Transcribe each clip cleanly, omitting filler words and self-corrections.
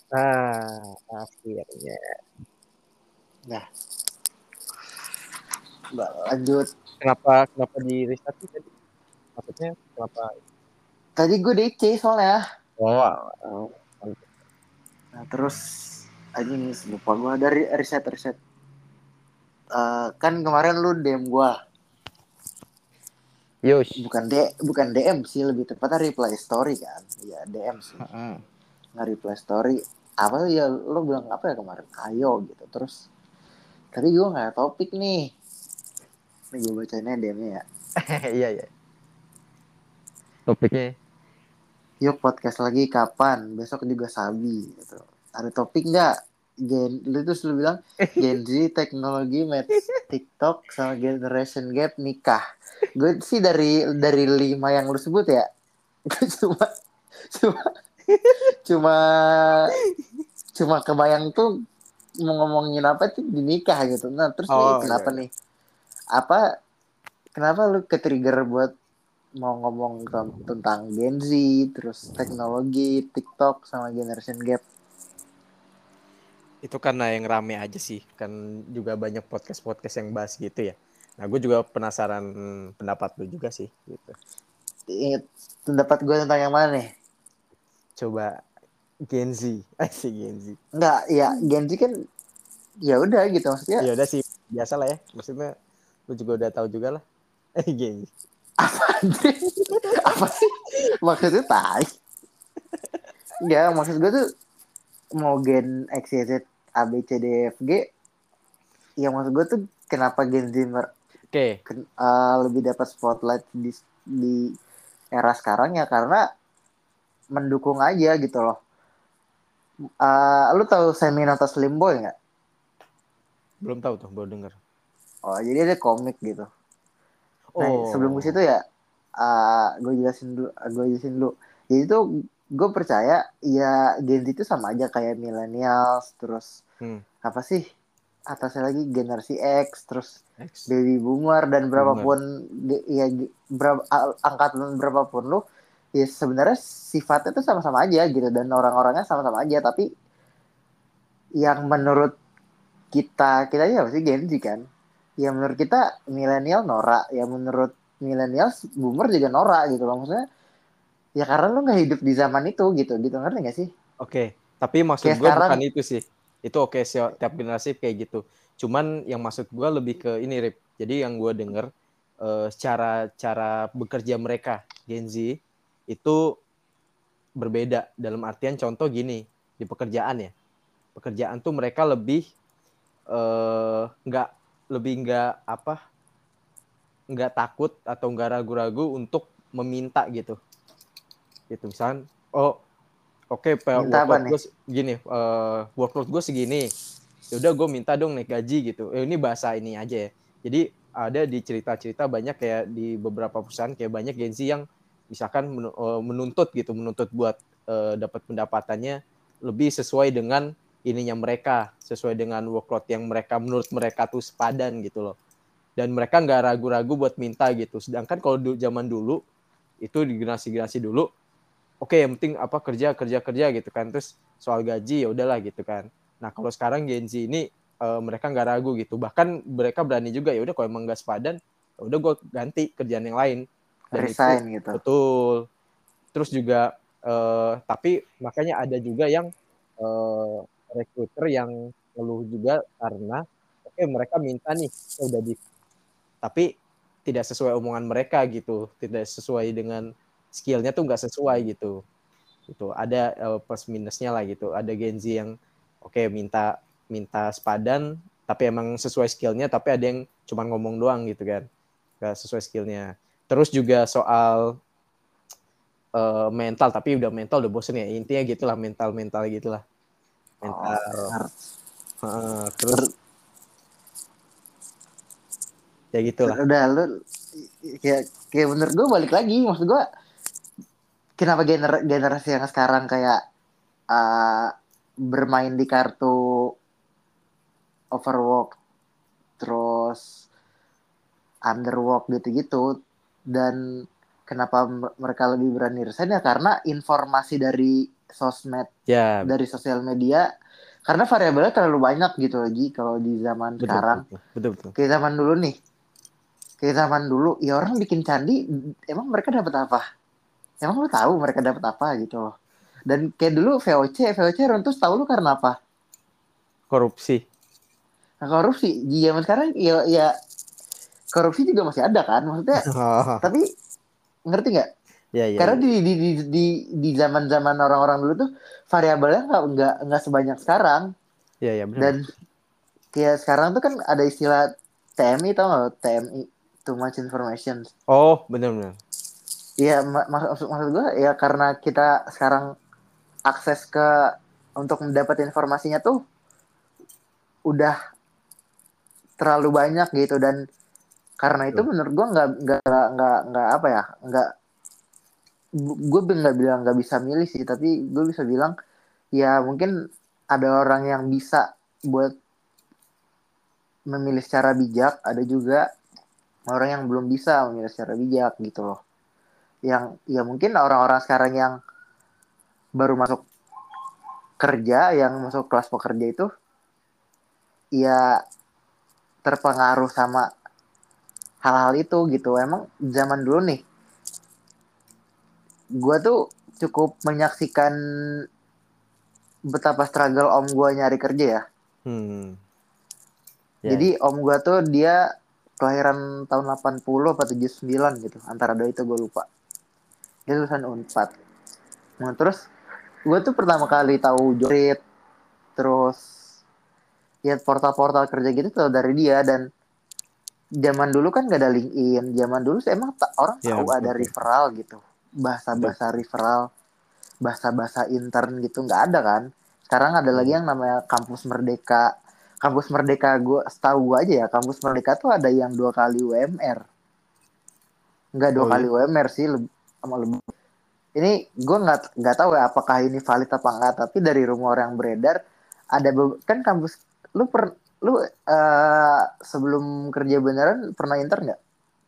Nah, akhirnya. Nah, lanjut. Kenapa di restart sih tadi? Maksudnya kenapa? Tadi gue DC soalnya. Oh, Nah, terus aja nih lupa gue dari riset. Kan kemarin lu DM gue, Yus. bukan DM sih, lebih tepatnya reply story kan. Ya DM sih. Heeh. Nge-reply story apa tuh ya, lu bilang apa ya kemarin, ayo gitu. Terus tadi gue nggak ada topik nih. Nih gue bacainnya DM-nya ya. Iya, iya. Topiknya. Yuk podcast lagi kapan? Besok juga sabi gitu. Ada topik nggak? Lu terus lu bilang Gen Z teknologi match TikTok sama generation gap nikah. Gue sih dari 5 yang lu sebut ya. Gue cuma cuma cuma kebayang tuh mau ngomongin apa tuh di nikah gitu. Nah, terus nih Oh, iya, kenapa iya. nih? Apa kenapa lu ke-trigger buat mau ngomong tentang Gen Z, terus teknologi, TikTok sama generation gap? Itu karena yang rame aja sih. Kan juga banyak podcast-podcast yang bahas gitu ya. Nah, gue juga penasaran pendapat lu juga sih gitu. Ingat pendapat gue tentang yang mana nih? Coba Gen Z. Asik Gen Z. Enggak, ya Gen Z kan ya udah gitu maksudnya. Ya udah sih, biasa lah ya. Maksudnya lu juga udah tahu juga lah. Gen Z. Apa sih? Apa sih maksudnya tai? Enggak, maksud gue tuh mau Gen X, Y, Z, A, B, C, D, F, G. Ya maksud gue tuh kenapa Gen Z Oke, lebih dapat spotlight di era sekarang ya karena mendukung aja gitu loh. Lu tahu Seminata Slim Boy nggak? belum tahu tuh, baru denger. Oh, jadi ada komik gitu. Nah, sebelum ke Oh, situ ya, gue jelasin dulu. Jadi tuh gue percaya ya Gen Z itu sama aja kayak millennials, terus hmm, apa sih atasnya lagi generasi X, terus next. baby boomer dan Boomer. berapapun ya berapa, angkatan berapapun lu, ya sebenarnya sifatnya tuh sama-sama aja gitu dan orang-orangnya sama-sama aja. Tapi yang menurut kita ya pasti Gen Z kan, yang menurut kita milenial norak, yang menurut milenial boomer juga norak gitu loh, maksudnya ya karena lu nggak hidup di zaman itu gitu ngerti gak sih? Oke, tapi maksud Kayak gue sekarang. bukan itu sih. Itu oke, tiap generasi kayak gitu. Cuman yang maksud gue lebih ke ini, Rip. Jadi yang gue denger, cara cara bekerja mereka, Gen Z, itu berbeda. Dalam artian contoh gini, di pekerjaan ya. Pekerjaan tuh mereka lebih, nggak, lebih nggak apa, nggak takut atau nggak ragu-ragu untuk meminta gitu. Gitu, misalnya, oh oke, Minta apa workload nih? gue gini, workload gue segini, ya udah gue minta dong naik gaji gitu. Ini bahasa ini aja ya. Jadi ada di cerita-cerita banyak kayak di beberapa perusahaan kayak banyak Gen Z yang misalkan menuntut buat dapat pendapatannya lebih sesuai dengan ininya mereka, sesuai dengan workload yang mereka menurut mereka tuh sepadan gitu loh. Dan mereka nggak ragu-ragu buat minta gitu. Sedangkan kalau zaman dulu itu di generasi dulu, oke, yang penting apa, kerja kerja kerja gitu kan, terus soal gaji ya udahlah gitu kan. Nah kalau sekarang Gen Z ini, mereka nggak ragu gitu, bahkan mereka berani juga, ya udah kalau emang nggak sepadan ya udah gue ganti kerjaan yang lain. Dan itu Resign gitu. betul. Terus juga, tapi makanya ada juga yang, eh, recruiter yang ngeluh juga karena oke mereka minta nih, udah di, tapi tidak sesuai omongan mereka gitu, tidak sesuai dengan skillnya tuh nggak sesuai gitu. Gitu. Ada plus minusnya lah gitu. Ada Gen Z yang oke, minta minta sepadan tapi emang sesuai skillnya, tapi ada yang cuma ngomong doang gitu kan, nggak sesuai skillnya. Terus juga soal mental, tapi udah mental udah bosen ya, intinya gitulah, mental mental gitulah, Oh, mental. ngerti. Terus ya gitulah. Udah lu kayak bener gue balik lagi, maksud gue kenapa generasi yang sekarang kayak uh, bermain di kartu overwork, terus underwork gitu-gitu, dan kenapa mereka lebih berani resign ya karena informasi dari sosmed, Ya, dari sosial media, karena variabelnya terlalu banyak gitu lagi kalau di zaman betul betul sekarang. betul betul. Betul. Kayak zaman dulu nih, kayak zaman dulu ya orang bikin candi, emang mereka dapat apa? Emang lu tahu mereka dapat apa gitu loh. Dan kayak dulu VOC runtuh, tahu lu karena apa? Korupsi. Nah, korupsi di zaman sekarang ya korupsi juga masih ada kan, maksudnya. Oh, Tapi ngerti nggak? ya ya Karena ya di zaman-zaman orang-orang dulu tuh variabelnya nggak sebanyak sekarang. ya ya benar. Dan kayak sekarang tuh kan ada istilah TMI, tau nggak? TMI, too much information. Oh, benar-benar. Iya, maksud gue ya karena kita sekarang akses untuk mendapat informasinya tuh udah terlalu banyak gitu. Dan karena itu Betul. menurut gue nggak apa ya, gue nggak bilang nggak bisa milih sih, tapi gue bisa bilang ya mungkin ada orang yang bisa buat memilih secara bijak, ada juga orang yang belum bisa memilih secara bijak gitu loh. Yang ya mungkin orang-orang sekarang yang baru masuk kerja, yang masuk kelas pekerja itu ya terpengaruh sama hal-hal itu gitu. Emang zaman dulu nih, gue tuh cukup menyaksikan betapa struggle om gue nyari kerja ya. Hmm. Ya, Jadi ya. om gue tuh dia kelahiran tahun 80 atau 79 gitu. Antara dua itu gue lupa. Dia lulusan Unpad. Nah terus gue tuh pertama kali tahu Jorit, terus ya portal-portal kerja gitu tuh dari dia. Dan zaman dulu kan gak ada LinkedIn. Zaman dulu sih emang orang Ya, tahu betul ada betul. referral gitu. Betul. Bahasa-bahasa referral, bahasa-bahasa intern gitu nggak ada kan. Sekarang ada lagi Hmm. yang namanya Kampus Merdeka. Kampus Merdeka, gue setahu gue aja ya, Kampus Merdeka tuh ada yang 2 kali UMR. Nggak dua Oh kali iya. UMR sih, sama lebih. Ini gue nggak tahu ya apakah ini valid apa enggak, tapi dari rumor yang beredar ada kan kampus, lu sebelum kerja beneran pernah intern nggak?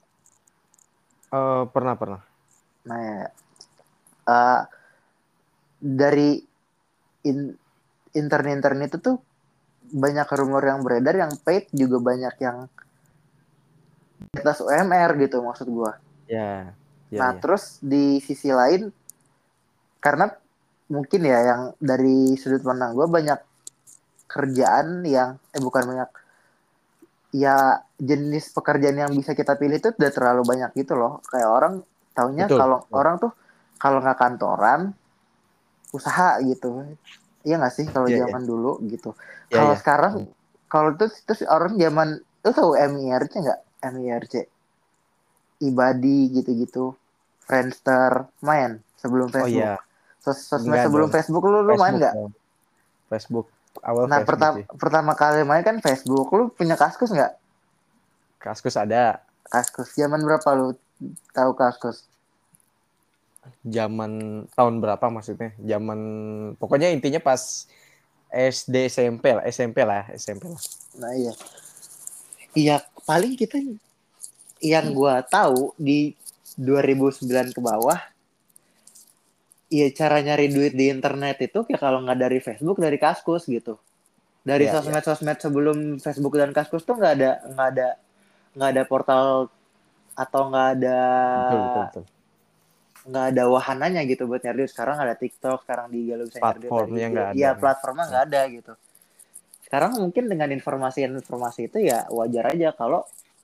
Pernah pernah. Nah, uh, dari in, intern-intern itu tuh banyak rumor yang beredar, yang paid juga banyak yang di atas UMR gitu maksud gue. Ya, ya Nah ya. terus di sisi lain, karena mungkin ya yang dari sudut pandang gue, banyak kerjaan yang bukan banyak, ya jenis pekerjaan yang bisa kita pilih itu udah terlalu banyak gitu loh. Kayak orang taunya Betul. kalau Betul. orang tuh kalau nggak kantoran, usaha gitu. Iya nggak sih kalau Ya ya. zaman dulu gitu. Ya Kalau ya. sekarang, Hmm. kalau terus orang zaman itu tahu MIRC nggak? MIRC, Ibadi gitu-gitu, Friendster, main sebelum Oh iya, Facebook. Sosmed enggak sebelum dong. Facebook, lu main Facebook nggak? dong. Facebook awal Nah Facebook sih. pertama kali main kan Facebook. Lu punya Kaskus nggak? Kaskus ada. Kaskus zaman berapa lu tahu Kaskus? Zaman tahun berapa maksudnya? Zaman pokoknya intinya pas SD SMP lah, SMP lah, SMP lah. Nah iya, iya paling kita yang gua tahu di 2009 ke bawah, iya cara nyari duit di internet itu ya kalau nggak dari Facebook, dari Kaskus gitu. Dari Ya ya. sosmed-sosmed sebelum Facebook dan Kaskus tuh nggak ada portal, atau Betul betul betul. nggak ada wahananya gitu buat nyari duit. Sekarang ada TikTok, sekarang di Galuh bisa nyari duit dari Platformnya IG. nggak ada Iya nih. platformnya nggak ada gitu. Sekarang mungkin dengan informasi itu ya wajar aja kalau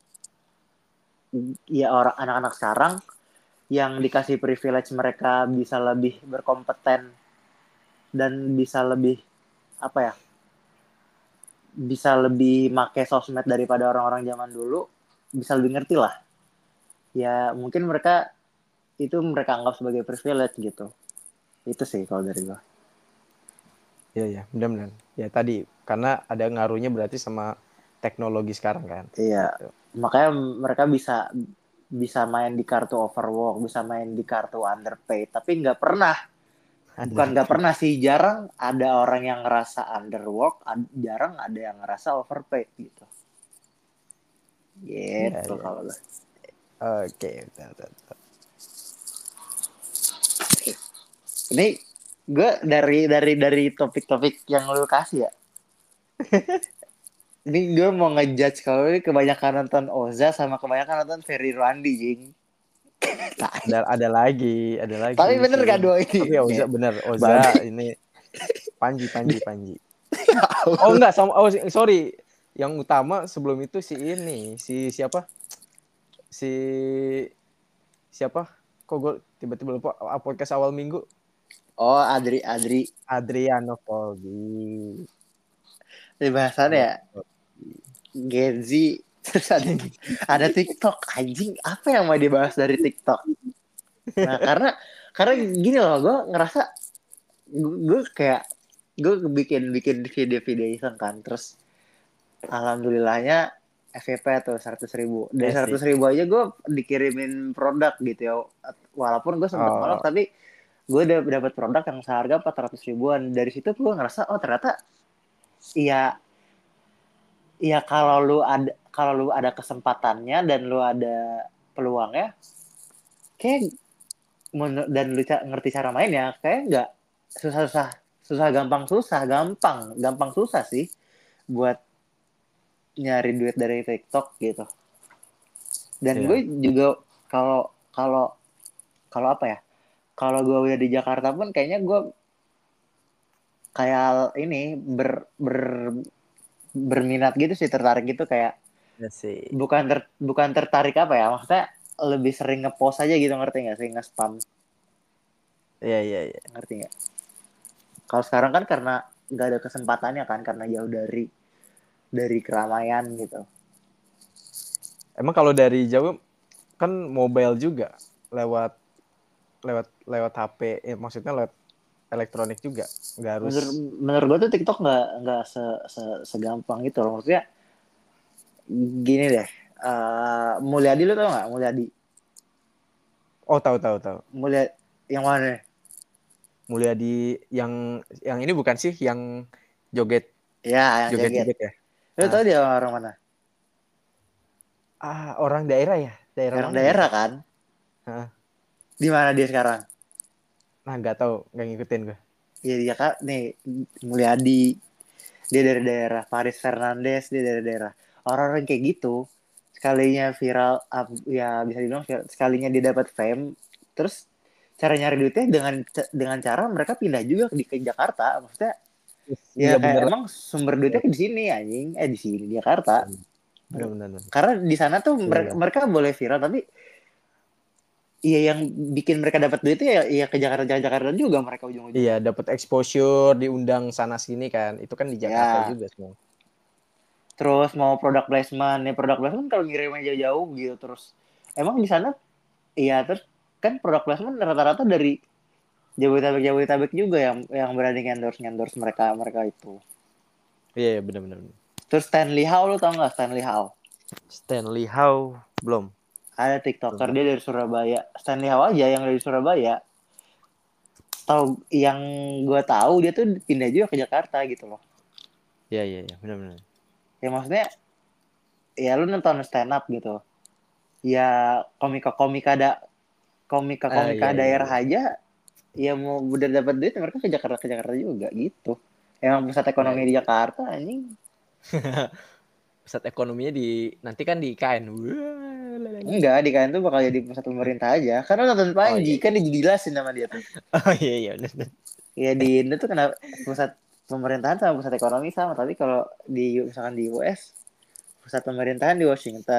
ya orang anak-anak sekarang yang dikasih privilege mereka bisa lebih berkompeten dan bisa lebih apa ya, bisa lebih make sosmed daripada orang-orang zaman dulu, bisa lebih ngerti lah. Ya mungkin mereka anggap sebagai privilege gitu. Itu sih kalau dari gua. Iya ya, benar-benar. Ya tadi karena ada ngaruhnya berarti sama teknologi sekarang kan. Iya, Gitu. makanya mereka bisa bisa main di kartu overwork, bisa main di kartu underpaid, tapi bukan nggak Underpaid. pernah sih, jarang ada orang yang ngerasa underwork, jarang ada yang ngerasa overpaid gitu. Iya Gitu iya. kalau gue. Oke, betul, betul, betul. Ini gue dari topik-topik yang lu kasih ya. Ini gue mau ngejudge kalau ini kebanyakan nonton Oza sama kebanyakan nonton Ferry Rwandi, jing. Ada Tapi lagi bener sih gak ini. dua ini? Tapi ya Oza Kayak bener, babi. Oza ini Panji. Oh enggak, sama sorry. Yang utama sebelum itu si ini, si siapa? Si siapa? Kok gue tiba-tiba lupa podcast awal minggu. Oh, Adri. Adriano Colby. Di bahasannya ya, Adriano Colby. Gen Z. Terus ada TikTok. Anjing, apa yang mau dibahas dari TikTok? Nah, karena gini loh, gue ngerasa gue kayak gue bikin video-video iseng kan, terus alhamdulillahnya FYP tuh 100.000. Dari Asik. 100.000 aja gue dikirimin produk gitu ya, walaupun gue sempet nolak, Oh, tapi gue udah dapat produk yang seharga 400.000-an. Dari situ gue ngerasa oh ternyata iya, iya, kalau lu ada kesempatannya dan lu ada peluangnya, kayak dan lu ngerti cara mainnya, kayak nggak susah-susah, gampang susah sih buat nyari duit dari TikTok gitu. Dan gue iya. juga kalau kalau kalau apa ya? Kalau gue udah di Jakarta pun kayaknya gue kayak ini berminat gitu sih, tertarik gitu, kayak Asik. bukan tertarik apa ya? Maksudnya lebih sering ngepost aja gitu, ngerti nggak sih, nge-spam, Iya. ngerti nggak? Kalau sekarang kan karena nggak ada kesempatannya kan, karena jauh dari keramaian gitu. Emang kalau dari Jawa kan mobile juga lewat lewat HP, maksudnya lewat elektronik juga. Nggak harus. menurut menurut gue tuh TikTok nggak segampang itu loh. Maksudnya gini deh, Mulyadi, lu tau nggak Mulyadi? Oh, tahu. Mulyadi yang mana nih? Mulia di yang ini bukan sih yang joget Ya, yang joget joget. joget ya? Lu Ah, tau dia orang mana? orang daerah ya? Daerah Orang mana dia daerah tuh? kan? Ah, Di mana dia sekarang? nah nggak tahu, nggak ngikutin gue. Ya dia kan nih, Mulyadi, dia dari daerah. Paris Fernandes, dia dari daerah. Orang-orang kayak gitu sekalinya viral, ya bisa dibilang sekalinya dia dapat fame, terus cara nyari duitnya dengan cara mereka pindah juga ke Jakarta. Maksudnya ya Iya kayak bener lah. emang sumber duitnya di sini anjing, di sini di Jakarta. Bener. Karena di sana tuh Iya, mereka, iya. mereka boleh viral, tapi iya yang bikin mereka dapat duit itu ya ke Jakarta juga mereka Iya, ujung-ujungnya. dapat exposure, diundang sana sini kan. Itu kan di Jakarta Ya, juga semua. terus mau product placement, nih product placement kalau ngirimnya jauh-jauh gitu, terus emang di sana iya, terus kan product placement rata-rata dari Jabodetabek juga yang berani endorse mereka mereka itu. Iya, bener. Terus Stanley Howe, lu tau nggak Stanley Howe? Stanley Howe belum Ada belum TikToker tahu. dia dari Surabaya. Stanley Howe aja yang dari Surabaya. Tahu yang gue tahu dia tuh pindah juga ke Jakarta gitu loh. Iya, bener. Ya maksudnya ya lu nonton stand up gitu. Ya komika-komika daerah Iya. aja ya mau udah dapat duit mereka ke Jakarta juga gitu. Emang pusat ekonomi di Iya. Jakarta anjing. Pusat ekonominya nanti kan di IKN. Enggak, di KN tuh bakal jadi pusat pemerintah aja. Karena nonton Oh Panji, iya. kan dijelasin sama dia tuh. Oh iya bener. Ya di Indo tuh kenapa pusat pemerintahan sama pusat ekonomi sama, tapi kalau misalkan di US, pusat pemerintahan di Washington,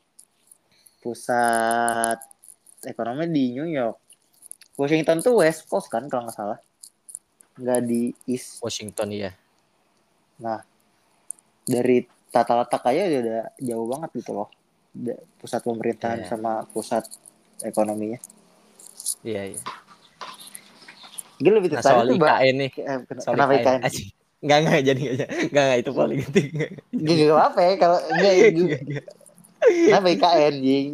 pusat ekonomi di New York. Washington tuh West Coast kan kalau nggak salah, nggak di East. Washington ya. Nah, dari tata letak aja udah jauh banget gitu loh. Pusat pemerintahan Iya. sama pusat ekonominya. Iya. Gue lebih Nah, tertarik soal tuh, Mbak. IKN nih. Soal Kenapa IKN IKN? aja. Enggak jadi aja. Enggak itu politik. Jadi. Gak apa ya kalau enggak, Enggak. kenapa IKN, Jing?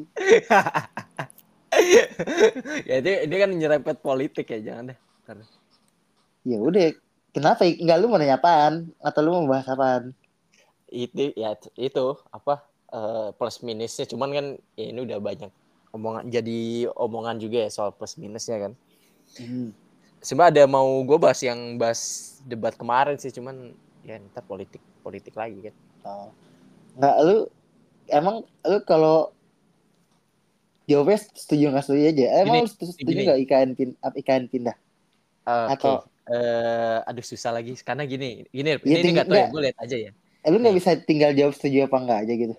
Ya ini kan nyerempet politik ya, jangan deh. Karena Ya udah, kenapa? Enggak, lu mau nanya apaan? Atau lu mau bahas apaan? itu apa plus minusnya, cuman kan ya ini udah banyak jadi omongan juga ya soal plus minusnya kan. Hmm. sebenarnya ada mau gue bahas debat kemarin sih, cuman ya ntar politik lagi kan. Oh. Nggak, emang lu kalau jawabnya setuju nggak setuju aja. Emang Gini, lu setuju gini. nggak IKN pindah? Oke. Atau Aduh susah lagi karena gini ya ini tinggi nggak tahu ya, nggak? gue lihat aja ya. Lu nggak Nih, bisa tinggal jawab setuju apa enggak aja gitu?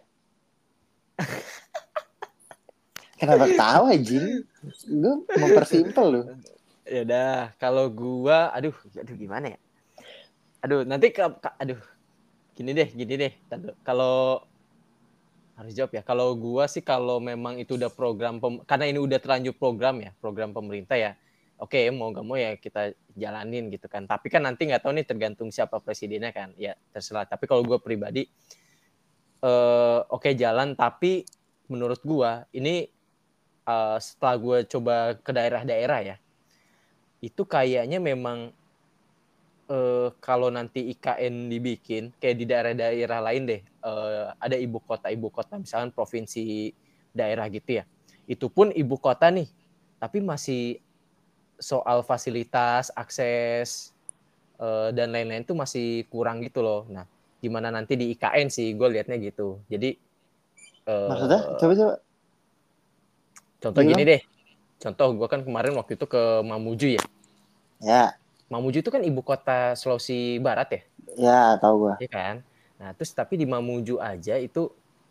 Kenapa ketawa anjing? Gue mempersimpel lu. ya udah kalau gua aduh gimana ya? Aduh, nanti aduh gini deh. Kalau harus jawab ya. Kalau gua sih kalau memang itu udah karena ini udah terlanjur program pemerintah ya. Oke, mau gak mau ya kita jalanin gitu kan. Tapi kan nanti nggak tahu nih tergantung siapa presidennya kan. Ya terserah. Tapi kalau gua pribadi oke jalan. Tapi menurut gua ini setelah gua coba ke daerah-daerah ya, itu kayaknya memang kalau nanti IKN dibikin kayak di daerah-daerah lain deh, ada ibu kota misalkan provinsi daerah gitu ya, itu pun ibu kota nih tapi masih soal fasilitas akses dan lain-lain tuh masih kurang gitu loh. Nah gimana nanti di IKN sih gue liatnya gitu. Jadi Maksudnya? uh, Coba. contoh gini Diulang. deh, contoh gue kan kemarin waktu itu ke Mamuju ya. Ya, Mamuju itu kan ibu kota Sulawesi Barat ya. ya tahu gua. Iya kan? Nah, terus tapi di Mamuju aja itu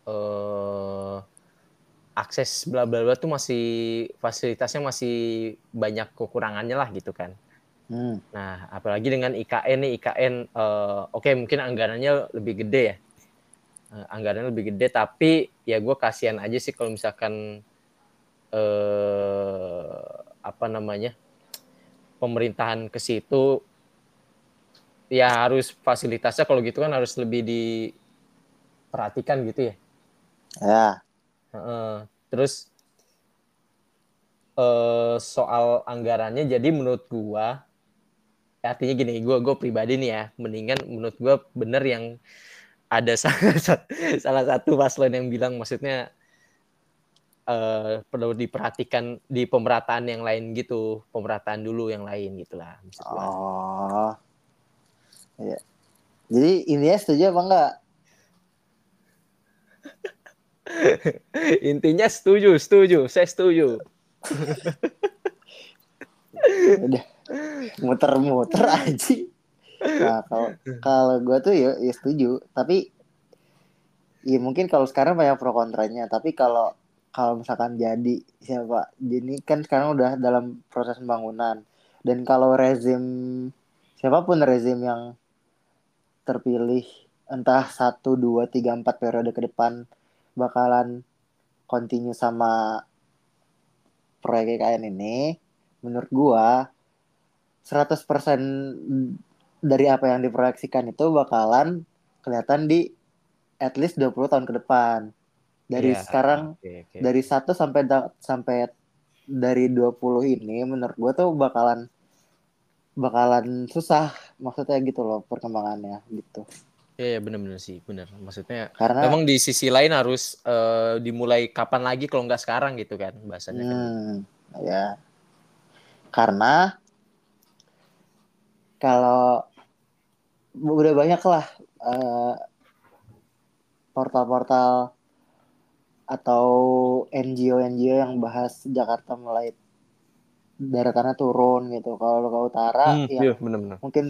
akses bla bla bla tuh masih fasilitasnya masih banyak kekurangannya lah gitu kan. Hmm. Nah, apalagi dengan IKN nih, IKN oke, mungkin anggarannya lebih gede ya. Anggarannya lebih gede tapi ya gue kasihan aja sih kalau misalkan apa namanya? Pemerintahan ke situ ya harus fasilitasnya kalau gitu kan harus lebih diperhatikan gitu ya. Ya. Terus soal anggarannya jadi menurut gua artinya gini, gua pribadi nih ya, mendingan menurut gua bener yang ada salah satu paslon yang bilang maksudnya perlu diperhatikan di pemerataan yang lain gitu, pemerataan dulu yang lain gitulah maksud gua. Oh. Ya. Jadi intinya setuju apa enggak? Intinya setuju, saya setuju. Udah muter-muter aja. Nah, kalau kalau gue tuh ya setuju. Tapi ya mungkin kalau sekarang banyak pro kontranya. Tapi kalau kalau misalkan jadi siapa? Jadi kan sekarang udah dalam proses pembangunan. Dan kalau rezim siapapun rezim yang terpilih entah 1, 2, 3, 4 periode ke depan bakalan continue sama proyek IKN ini, menurut gua 100% dari apa yang diproyeksikan itu bakalan kelihatan di at least 20 tahun ke depan. Dari Iya, sekarang oke. dari 1 sampai dari 20 ini menurut gua tuh bakalan susah maksudnya gitu loh perkembangannya gitu. Iya, benar-benar sih, benar. Maksudnya Karena memang di sisi lain harus dimulai kapan lagi kalau nggak sekarang gitu kan, bahasanya kan gitu. ya karena kalau udah banyak lah portal-portal atau NGO-NGO yang bahas Jakarta mulai daratannya turun gitu. Kalau ke utara Iya, yang benar-benar. mungkin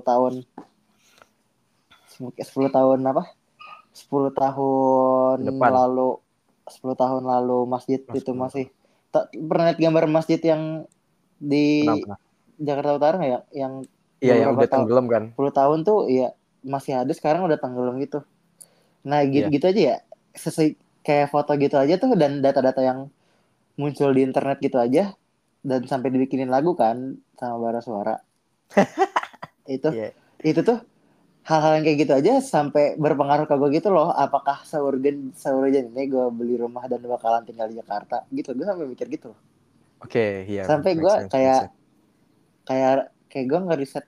10 tahun apa? 10 tahun Depan. lalu 10 tahun lalu masjid Mas, itu kenapa? masih pernah lihat gambar masjid yang di Kenapa? Jakarta Utara nggak ya? Yang Iya, yang beberapa udah tenggelam kan? 10 tahun tuh ya masih ada sekarang udah tenggelam gitu. Nah gitu, Iya. gitu aja ya. Sesuai kayak foto gitu aja tuh dan data-data yang muncul di internet gitu aja dan sampai dibikinin lagu kan sama bara suara itu Iya. itu tuh hal-hal yang kayak gitu aja sampai berpengaruh ke gue gitu loh, apakah seurgen ini gue beli rumah dan bakalan tinggal di Jakarta gitu, gue sampai mikir gitu loh. Oke, iya, Sampai make gue sense, make kayak sense. kayak kayak gue ngeriset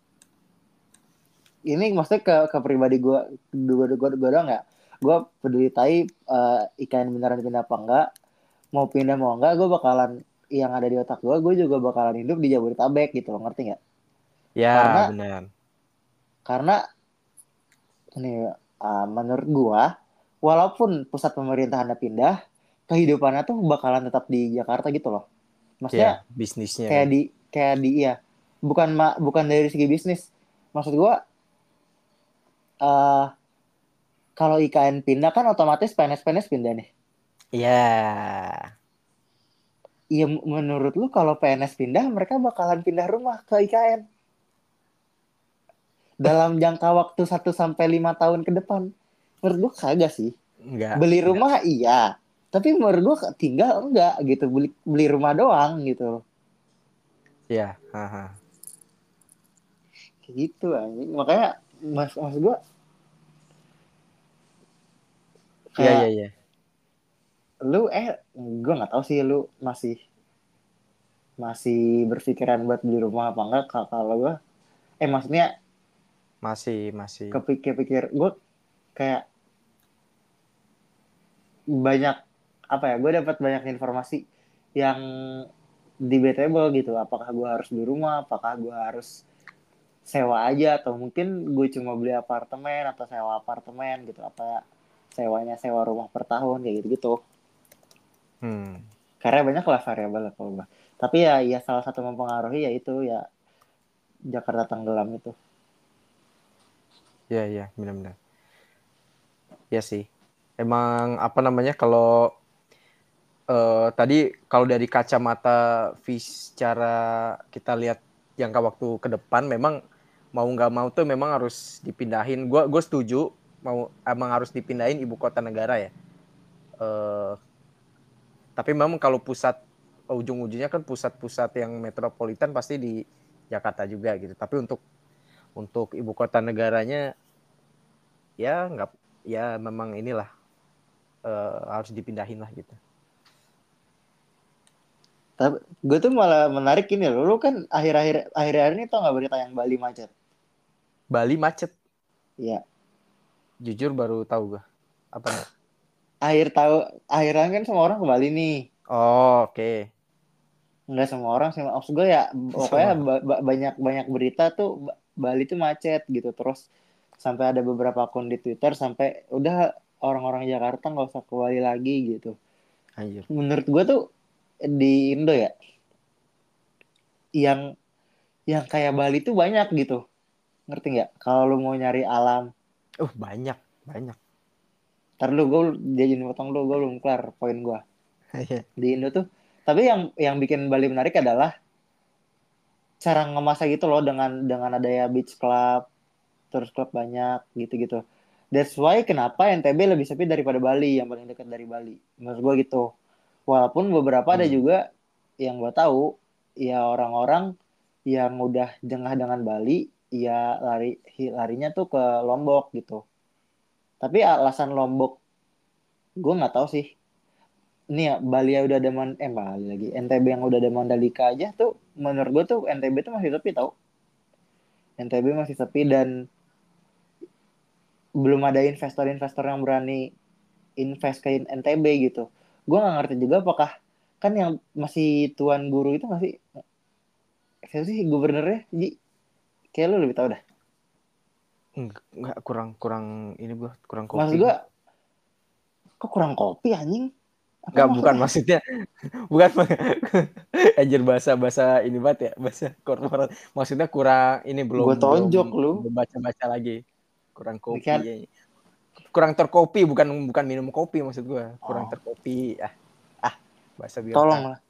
ini maksudnya ke pribadi gue doang nggak, gue peduli tai IKN beneran pindah apa enggak, mau pindah mau enggak gue bakalan yang ada di otak gue juga bakalan hidup di Jabodetabek gitu loh, ngerti nggak? Ya, Karena benar. karena ini menurut gue, walaupun pusat pemerintahannya pindah, kehidupannya tuh bakalan tetap di Jakarta gitu loh. Ya, Maksudnya bisnisnya kan. kayak di ya, bukan dari segi bisnis. Maksud gue, uh, kalau IKN pindah kan otomatis PNS-PNS pindah nih. Ya. Iya, menurut lu kalau PNS pindah, mereka bakalan pindah rumah ke IKN dalam jangka waktu 1 sampai 5 tahun ke depan? Menurut gua kagak sih. Beli Enggak. rumah iya, tapi menurut gua tinggal enggak gitu, beli beli rumah doang gitu. Ya, haha. Kayak gitu anjing. Makanya maksud gua Iya, iya, kayak iya. lu gua nggak tahu sih lu masih masih berpikiran buat beli rumah apa enggak. Kalau gua maksudnya Masih. kepikir gue kayak banyak apa ya, gue dapat banyak informasi yang debatable gitu, apakah gue harus beli rumah, apakah gue harus sewa aja, atau mungkin gue cuma beli apartemen atau sewa apartemen gitu, apa sewanya sewa rumah per tahun kayak gitu gitu. Hmm. Karena banyak lah variabel kalau gue, tapi ya salah satu mempengaruhi ya itu ya Jakarta tenggelam itu. Ya, ya, benar-benar. Ya sih. Emang apa namanya kalau tadi kalau dari kacamata secara kita lihat jangka waktu ke depan, memang mau nggak mau tuh memang harus dipindahin. Gue setuju, emang harus dipindahin ibu kota negara ya. Uh, tapi memang kalau pusat ujung-ujungnya kan pusat-pusat yang metropolitan pasti di Jakarta juga gitu. Tapi untuk ibu kota negaranya ya nggak, ya memang inilah harus dipindahin lah gitu. Tapi gue tuh malah menarik ini loh, lu kan akhir-akhir ini tau nggak berita yang Bali macet? Bali macet, Ya, jujur baru tahu gue. Apa nih? akhiran kan semua orang ke Bali nih. Oh, oke. Okay. Nggak semua orang sih, maksud gue ya pokoknya Sama. banyak banyak berita tuh Bali tuh macet gitu, terus sampai ada beberapa akun di Twitter sampai udah orang-orang Jakarta nggak usah ke Bali lagi gitu. Anjir. Menurut gue tuh di Indo ya, yang yang kayak Bali tuh banyak gitu, ngerti nggak? Kalau lu mau nyari alam, Banyak, banyak. ntar lu gue jadi potong lu, gue belum kelar poin gue di Indo tuh. Tapi yang bikin Bali menarik adalah cara ngemasnya gitu loh, dengan adanya beach club, terus klub banyak gitu-gitu. That's why kenapa NTB lebih sepi daripada Bali, yang paling dekat dari Bali. Menurut gue gitu. Walaupun beberapa ada Hmm. juga yang gue tahu, ya orang-orang yang udah jengah dengan Bali, ya larinya tuh ke Lombok gitu. Tapi alasan Lombok, gue nggak tahu sih. Ini ya Bali ya udah ada Bali lagi. NTB yang udah ada Mandalika aja tuh, menurut gue tuh NTB tuh masih sepi tau. NTB masih sepi dan belum ada investor-investor yang berani invest ke NTB gitu. Gue nggak ngerti juga apakah kan yang masih Tuan Guru itu masih siapa sih gubernurnya? Ji, kayak lu lebih tahu dah. Enggak, kurang kurang ini gue kurang Maksud kopi. gue, kok kurang kopi anjing? Apa Enggak, bukan maksudnya? maksudnya. Bukan. Anjir, bahasa ini banget ya, bahasa korporat. Maksudnya kurang ini, belum Gue belum tonjok lu. belum baca-baca lagi. Kurang Ini kopi kan, ya. Kurang terkopi, bukan bukan minum kopi maksud gue. Kurang oh, terkopi. Ah, bahasa tolong biota. lah.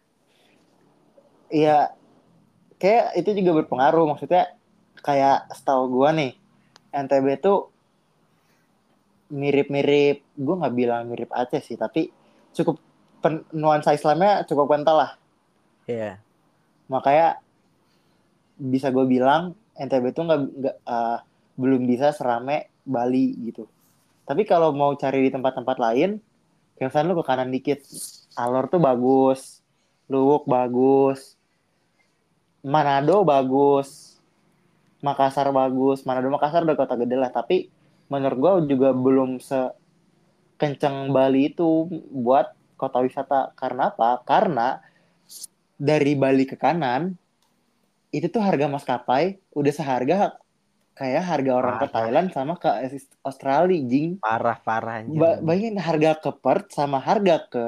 Iya, kayak itu juga berpengaruh. Maksudnya kayak setahu gue nih, NTB tuh mirip-mirip, gue nggak bilang mirip Aceh sih, tapi cukup nuansa Islamnya cukup kental lah. Iya. Makanya bisa gue bilang NTB tuh nggak belum bisa serame Bali gitu. Tapi kalau mau cari di tempat-tempat lain, kayak misalnya lu ke kanan dikit, Alor tuh bagus, Luwuk bagus, Manado bagus, Makassar bagus. Manado Makassar udah kota gede lah, tapi menurut gue juga belum sekencang Bali itu buat kota wisata. Karena apa? Karena dari Bali ke kanan itu tuh harga maskapai udah seharga kayak harga orang ke Parah, Thailand sama ke Australia, jing. parah, parah anjir memang. Bayangin harga ke Perth sama harga ke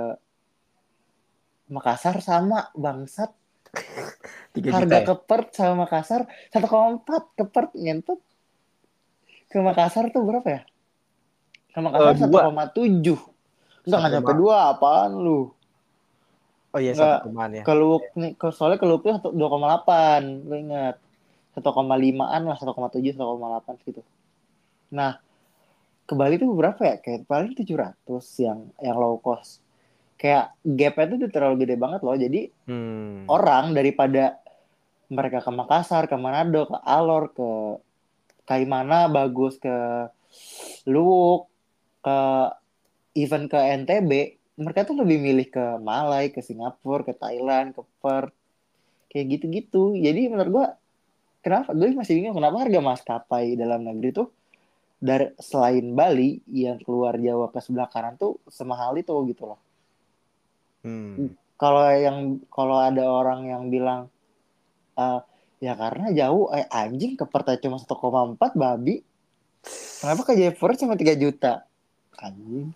Makassar sama bangsat. 3 juta Harga ya? ke Perth sama Makassar 1,4 ke Perth ngentot. Ke Makassar tuh berapa ya? Ke Makassar satu Dua, koma tujuh. Enggak, satu nggak nyampe koma. 2, apaan lu? Oh iya, satu Enggak, komaan ya. keluk nih, soalnya keluknya 2,8, lu ingat. 1,5-an lah, 1,7, 1,8 gitu. Nah, ke Bali tuh berapa ya? Kayak paling 700 yang low cost. Kayak gapnya tuh udah terlalu gede banget loh. Jadi Hmm. orang daripada mereka ke Makassar, ke Manado, ke Alor, ke Kaimana, bagus ke Luwuk, ke even ke NTB, mereka tuh lebih milih ke Malai, ke Singapura, ke Thailand, ke Perth, kayak gitu-gitu. Jadi menurut gua, kenapa? Gue masih bingung kenapa harga maskapai dalam negeri tuh dari selain Bali yang keluar Jawa ke sebelah kanan tuh semahal itu gitu loh. Hmm. Kalau ada orang yang bilang eh, ya karena jauh, anjing ke Perth aja cuma 1,4 babi. Kenapa ke Jayapura cuma 3 juta? Anjing.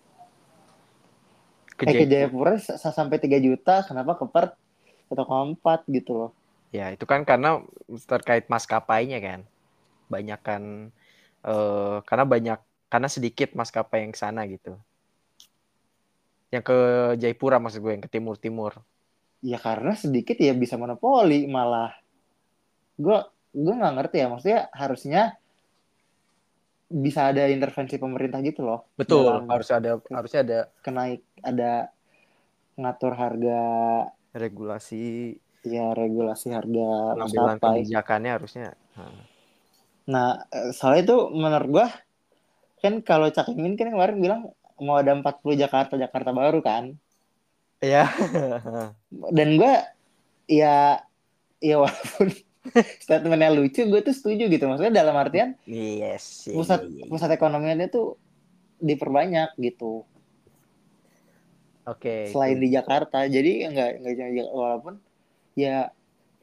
Ke Ke Jaipur. Jayapura sampai 3 juta, kenapa ke Perth 1,4 gitu loh. Ya, itu kan karena terkait maskapainya kan. Banyak kan karena banyak karena sedikit maskapai yang ke sana gitu. Yang ke Jayapura maksud gue, yang ke timur-timur. Ya karena sedikit ya bisa monopoli malah. Gue gue nggak ngerti ya, maksudnya harusnya bisa ada intervensi pemerintah gitu loh Betul, dalam harusnya ada kenaik, ada ngatur harga, regulasi ya regulasi harga pengambilan maskapai. kebijakannya harusnya. Nah, soalnya itu menurut gue kan kalau Cak Imin kan kemarin bilang mau ada 40 Jakarta Jakarta baru kan. Ya. Dan gue ya ya walaupun statementnya lucu, gue tuh setuju gitu. Maksudnya dalam artian Yes, ya, pusat ya, ya, pusat ya. ekonominya tuh diperbanyak gitu. Oke, Selain itu. di Jakarta, jadi nggak cuma walaupun ya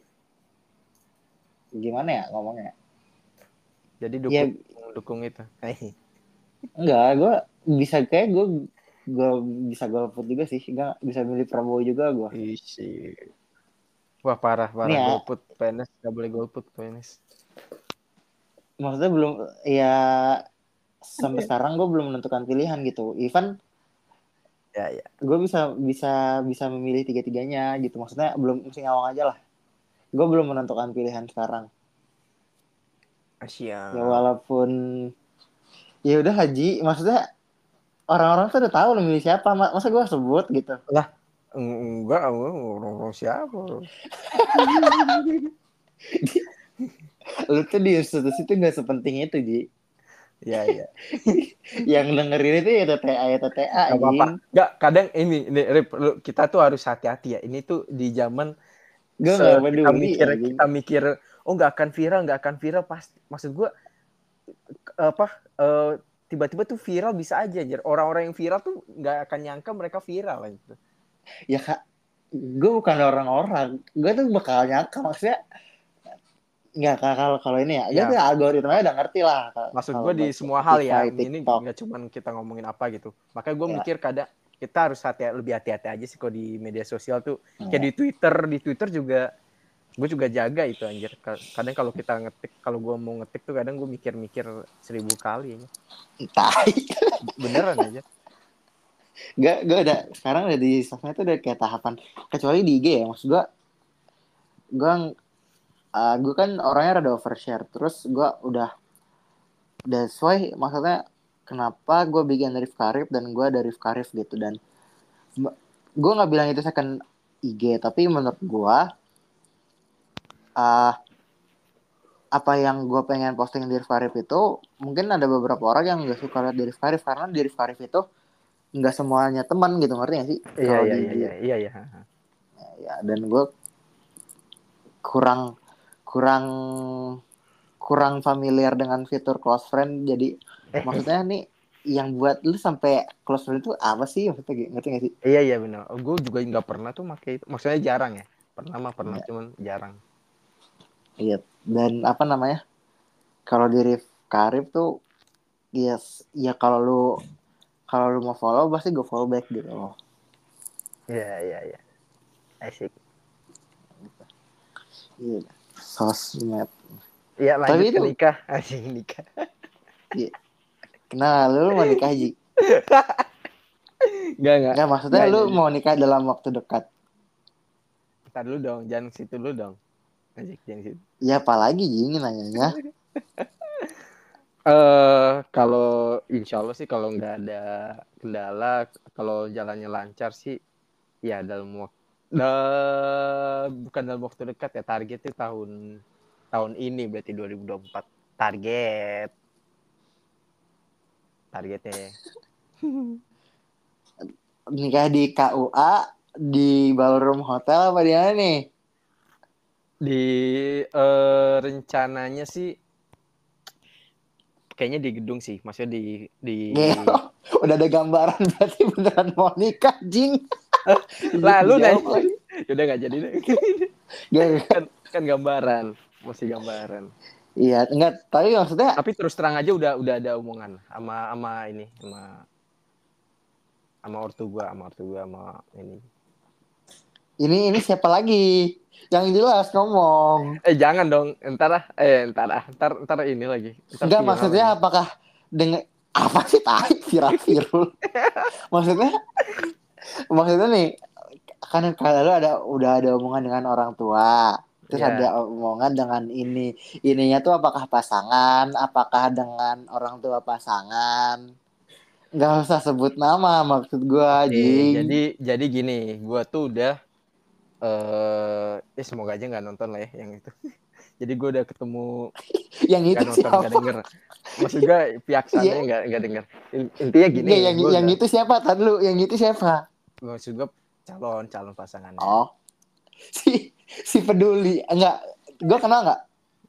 gimana ya ngomongnya. Jadi Ya dukung itu. enggak, gue bisa kayak gue bisa golput juga sih. Enggak bisa milih Prabowo juga gue. Isi. Wah, parah, Ini parah, ya, golput PNS, nggak boleh golput PNS. maksudnya belum ya sampai sekarang gue belum menentukan pilihan gitu. Even Ya, ya. gue bisa bisa bisa memilih tiga-tiganya gitu. Maksudnya belum, mesti ngawang aja lah. Gue belum menentukan pilihan sekarang. Ya Siap. walaupun ya udah Haji, maksudnya orang-orang tuh udah tahu lo milih siapa, masa gue sebut gitu. Lah, enggak, orang siapa? Lu tuh di institusi tuh gak sepenting itu, Ji. Ya, ya. Yang dengerin itu ya TTA Gak apa-apa. anjing. Gak, kadang ini Rip, kita tuh harus hati-hati ya. Ini tuh di zaman Gue gak kita peduli mikir, anjing. oh nggak akan viral, nggak akan viral pasti. Maksud gue apa? eh, Tiba-tiba tuh viral bisa aja. Orang-orang yang viral tuh nggak akan nyangka mereka viral gitu. Ya kak, gue bukan orang-orang. Gue tuh bakal nyangka, maksudnya nggak, kalau kalau ini ya, gue tuh Ya, algoritmanya udah ngerti lah maksud kalau gue di buat semua hal ya. Spotify, Ini TikTok. nggak cuma kita ngomongin apa gitu. Makanya gue Ya, mikir kadang kita harus lebih hati-hati aja sih kok di media sosial tuh. Kayak ya. di Twitter juga gue juga jaga itu anjir. Kadang kalau kita ngetik, kalau gue mau ngetik tuh kadang gue mikir-mikir 1000 kali ya. Entah. Beneran aja. Gue udah sekarang udah di sosmed tuh udah kayak tahapan, kecuali di IG ya, maksud gue gue kan orangnya rada overshare, terus gue udah that's why maksudnya kenapa gue bikin Rif Karif dan gue ada Rif Karif gitu. Dan gue nggak bilang itu second IG, tapi menurut gue uh, apa yang gue pengen posting di Rif Karif itu mungkin ada beberapa orang yang nggak suka lihat di Rif Karif, karena di Rif Karif itu nggak semuanya teman gitu, ngerti gak sih? Iya, Kalau iya, di iya, IG iya, iya, iya. ya, dan gue kurang kurang kurang familiar dengan fitur close friend. Jadi maksudnya nih yang buat lu sampai close friend itu apa sih maksudnya, ngerti gak sih? Iya, iya benar. Gue juga nggak pernah tuh pakai itu. Maksudnya jarang ya. Pernah cuman jarang. Iya. Dan apa namanya? Kalau di Rif Karib tuh ya kalau lu mau follow pasti gue follow back gitu loh. Iya. Asik. Iya. Sosmed. Iya, Tapi lanjut ke itu nikah. Asik nikah. ya, kenal lu mau nikah Ji? Enggak. Enggak, maksudnya Enggak lu jadi. mau nikah dalam waktu dekat. Ntar dulu dong, jangan situ dulu dong. Asik, jangan situ. Ya apalagi Ji ini nanyanya. Kalau insya Allah sih kalau nggak ada kendala, kalau jalannya lancar sih, ya bukan dalam waktu dekat ya, targetnya tahun ini berarti 2024 targetnya. Nikah di KUA di ballroom hotel apa di mana nih? Di rencananya sih kayaknya di gedung sih, maksudnya di Gelo, udah ada gambaran berarti beneran mau nikah Jing. lalu Dijawab nanya lagi. udah nggak jadi deh. Gak. kan gambaran, masih gambaran. Iya, enggak, tapi maksudnya Tapi terus terang aja udah ada omongan sama ortu gua sama ini. ini siapa lagi? Yang jelas ngomong. Jangan dong, ntar ini lagi. Ntar Enggak, viral maksudnya lagi. apakah dengan apa sih tai viral? Maksudnya maksudnya nih kan kalau udah ada omongan dengan orang tua. Terus ada Ya, omongan dengan ininya tuh apakah pasangan, apakah dengan orang tua pasangan. Nggak usah sebut nama maksud gue, oke. Jing. Jadi gini, gua tuh udah semoga aja nggak nonton lah ya yang itu. Jadi gua udah ketemu Yang nggak itu nonton nggak siapa? denger. Maksud gue pihak sana Iya. nggak denger. Intinya gini, Nggak, gue yang udah itu siapa? Tadi lu, yang itu siapa? maksud gue calon pasangannya. Oh, si peduli. Enggak, gue kenal nggak?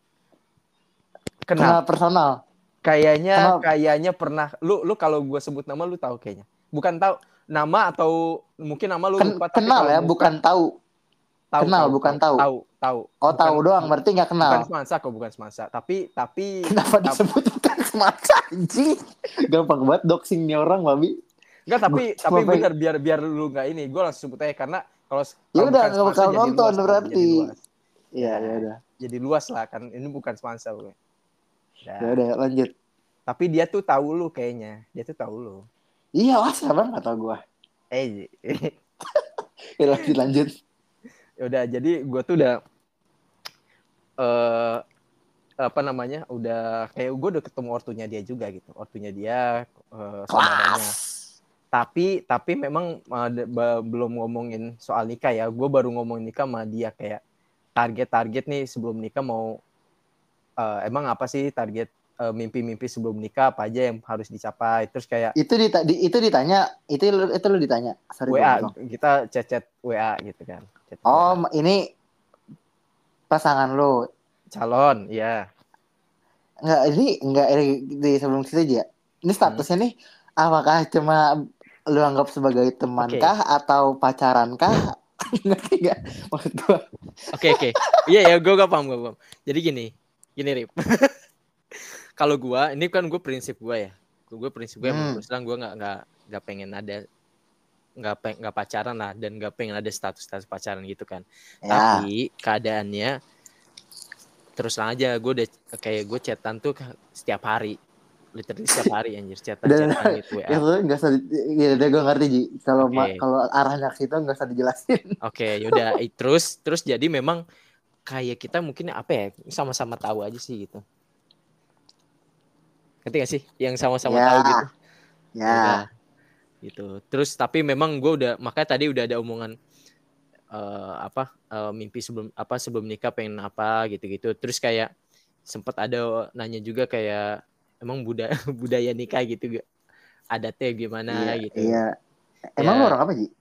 Kenal? Kenal personal. Kenal, Kayaknya pernah. Lu kalau gue sebut nama lu tahu kayaknya. Bukan tahu nama atau mungkin nama lu lupa tapi kenal kalau ya, muka bukan tahu. Kenal, bukan tahu. tahu. Oh, tahu doang, berarti nggak Bukan kenal. semansa kok, bukan semansa. Tapi Kenapa disebut bukan semacam anjing? Gampang banget doxing nih orang, babi. enggak, Gue tapi cuma bener biar lu nggak ini. Gue langsung sebut aja karena kalau ya udah bukan nggak semansa bakal jadi nonton luas dong, jadi berarti. luas. Iya, ya Ya, udah. jadi luas lah kan. Ini bukan semansa gue. Ya Ya. udah, lanjut. Tapi dia tuh tahu lu kayaknya. Dia tuh tahu lu. Iya, wah, siapa nggak tau gue. Eh, Ya, lanjut. udah jadi gue tuh udah eh apa namanya? Udah kayak gue udah ketemu ortunya dia juga gitu. Ortunya dia saudaranya. Kelas. Tapi memang belum ngomongin soal nikah ya. Gue baru ngomong nikah sama dia kayak target nih sebelum nikah mau emang apa sih target mimpi-mimpi sebelum nikah apa aja yang harus dicapai. Terus kayak Itu ditanya, itu lu ditanya. Sorry gue WA potong. kita chat WA gitu kan. Chat WA. Oh, ini pasangan lu. Calon, ya. Enggak, ini di sebelum situ aja. Ini statusnya nih, apakah cuma lu anggap sebagai teman Oke. kah atau pacaran kah? Ngerti gak maksud gua? Oke. Iya ya, gue gak paham. Jadi gini Rip. Kalau gue, ini kan gue prinsip gue ya. Gue prinsip gue emang terus terang gue nggak pengen ada nggak pacaran lah dan nggak pengen ada status pacaran gitu kan. Ya. Tapi keadaannya terus terang aja gue udah kayak gue chatan tuh setiap hari. Literally setiap hari anjir chatan gitu WA. Itu nggak usah, ya udah gue ngerti Ji. Kalau Oke. kalau arahnya ke situ nggak usah dijelasin. Oke, yaudah. Terus jadi memang kayak kita mungkin apa ya sama-sama tahu aja sih gitu. Ngerti gak sih? Yang sama-sama tahu gitu. Ya udah Ya. gitu. Terus tapi memang gue udah makanya tadi udah ada omongan mimpi sebelum nikah pengen apa gitu-gitu. Terus kayak sempat ada nanya juga kayak emang budaya nikah gitu gak? Adatnya gimana Iya, gitu. iya. Emang lu Ya orang apa Ji?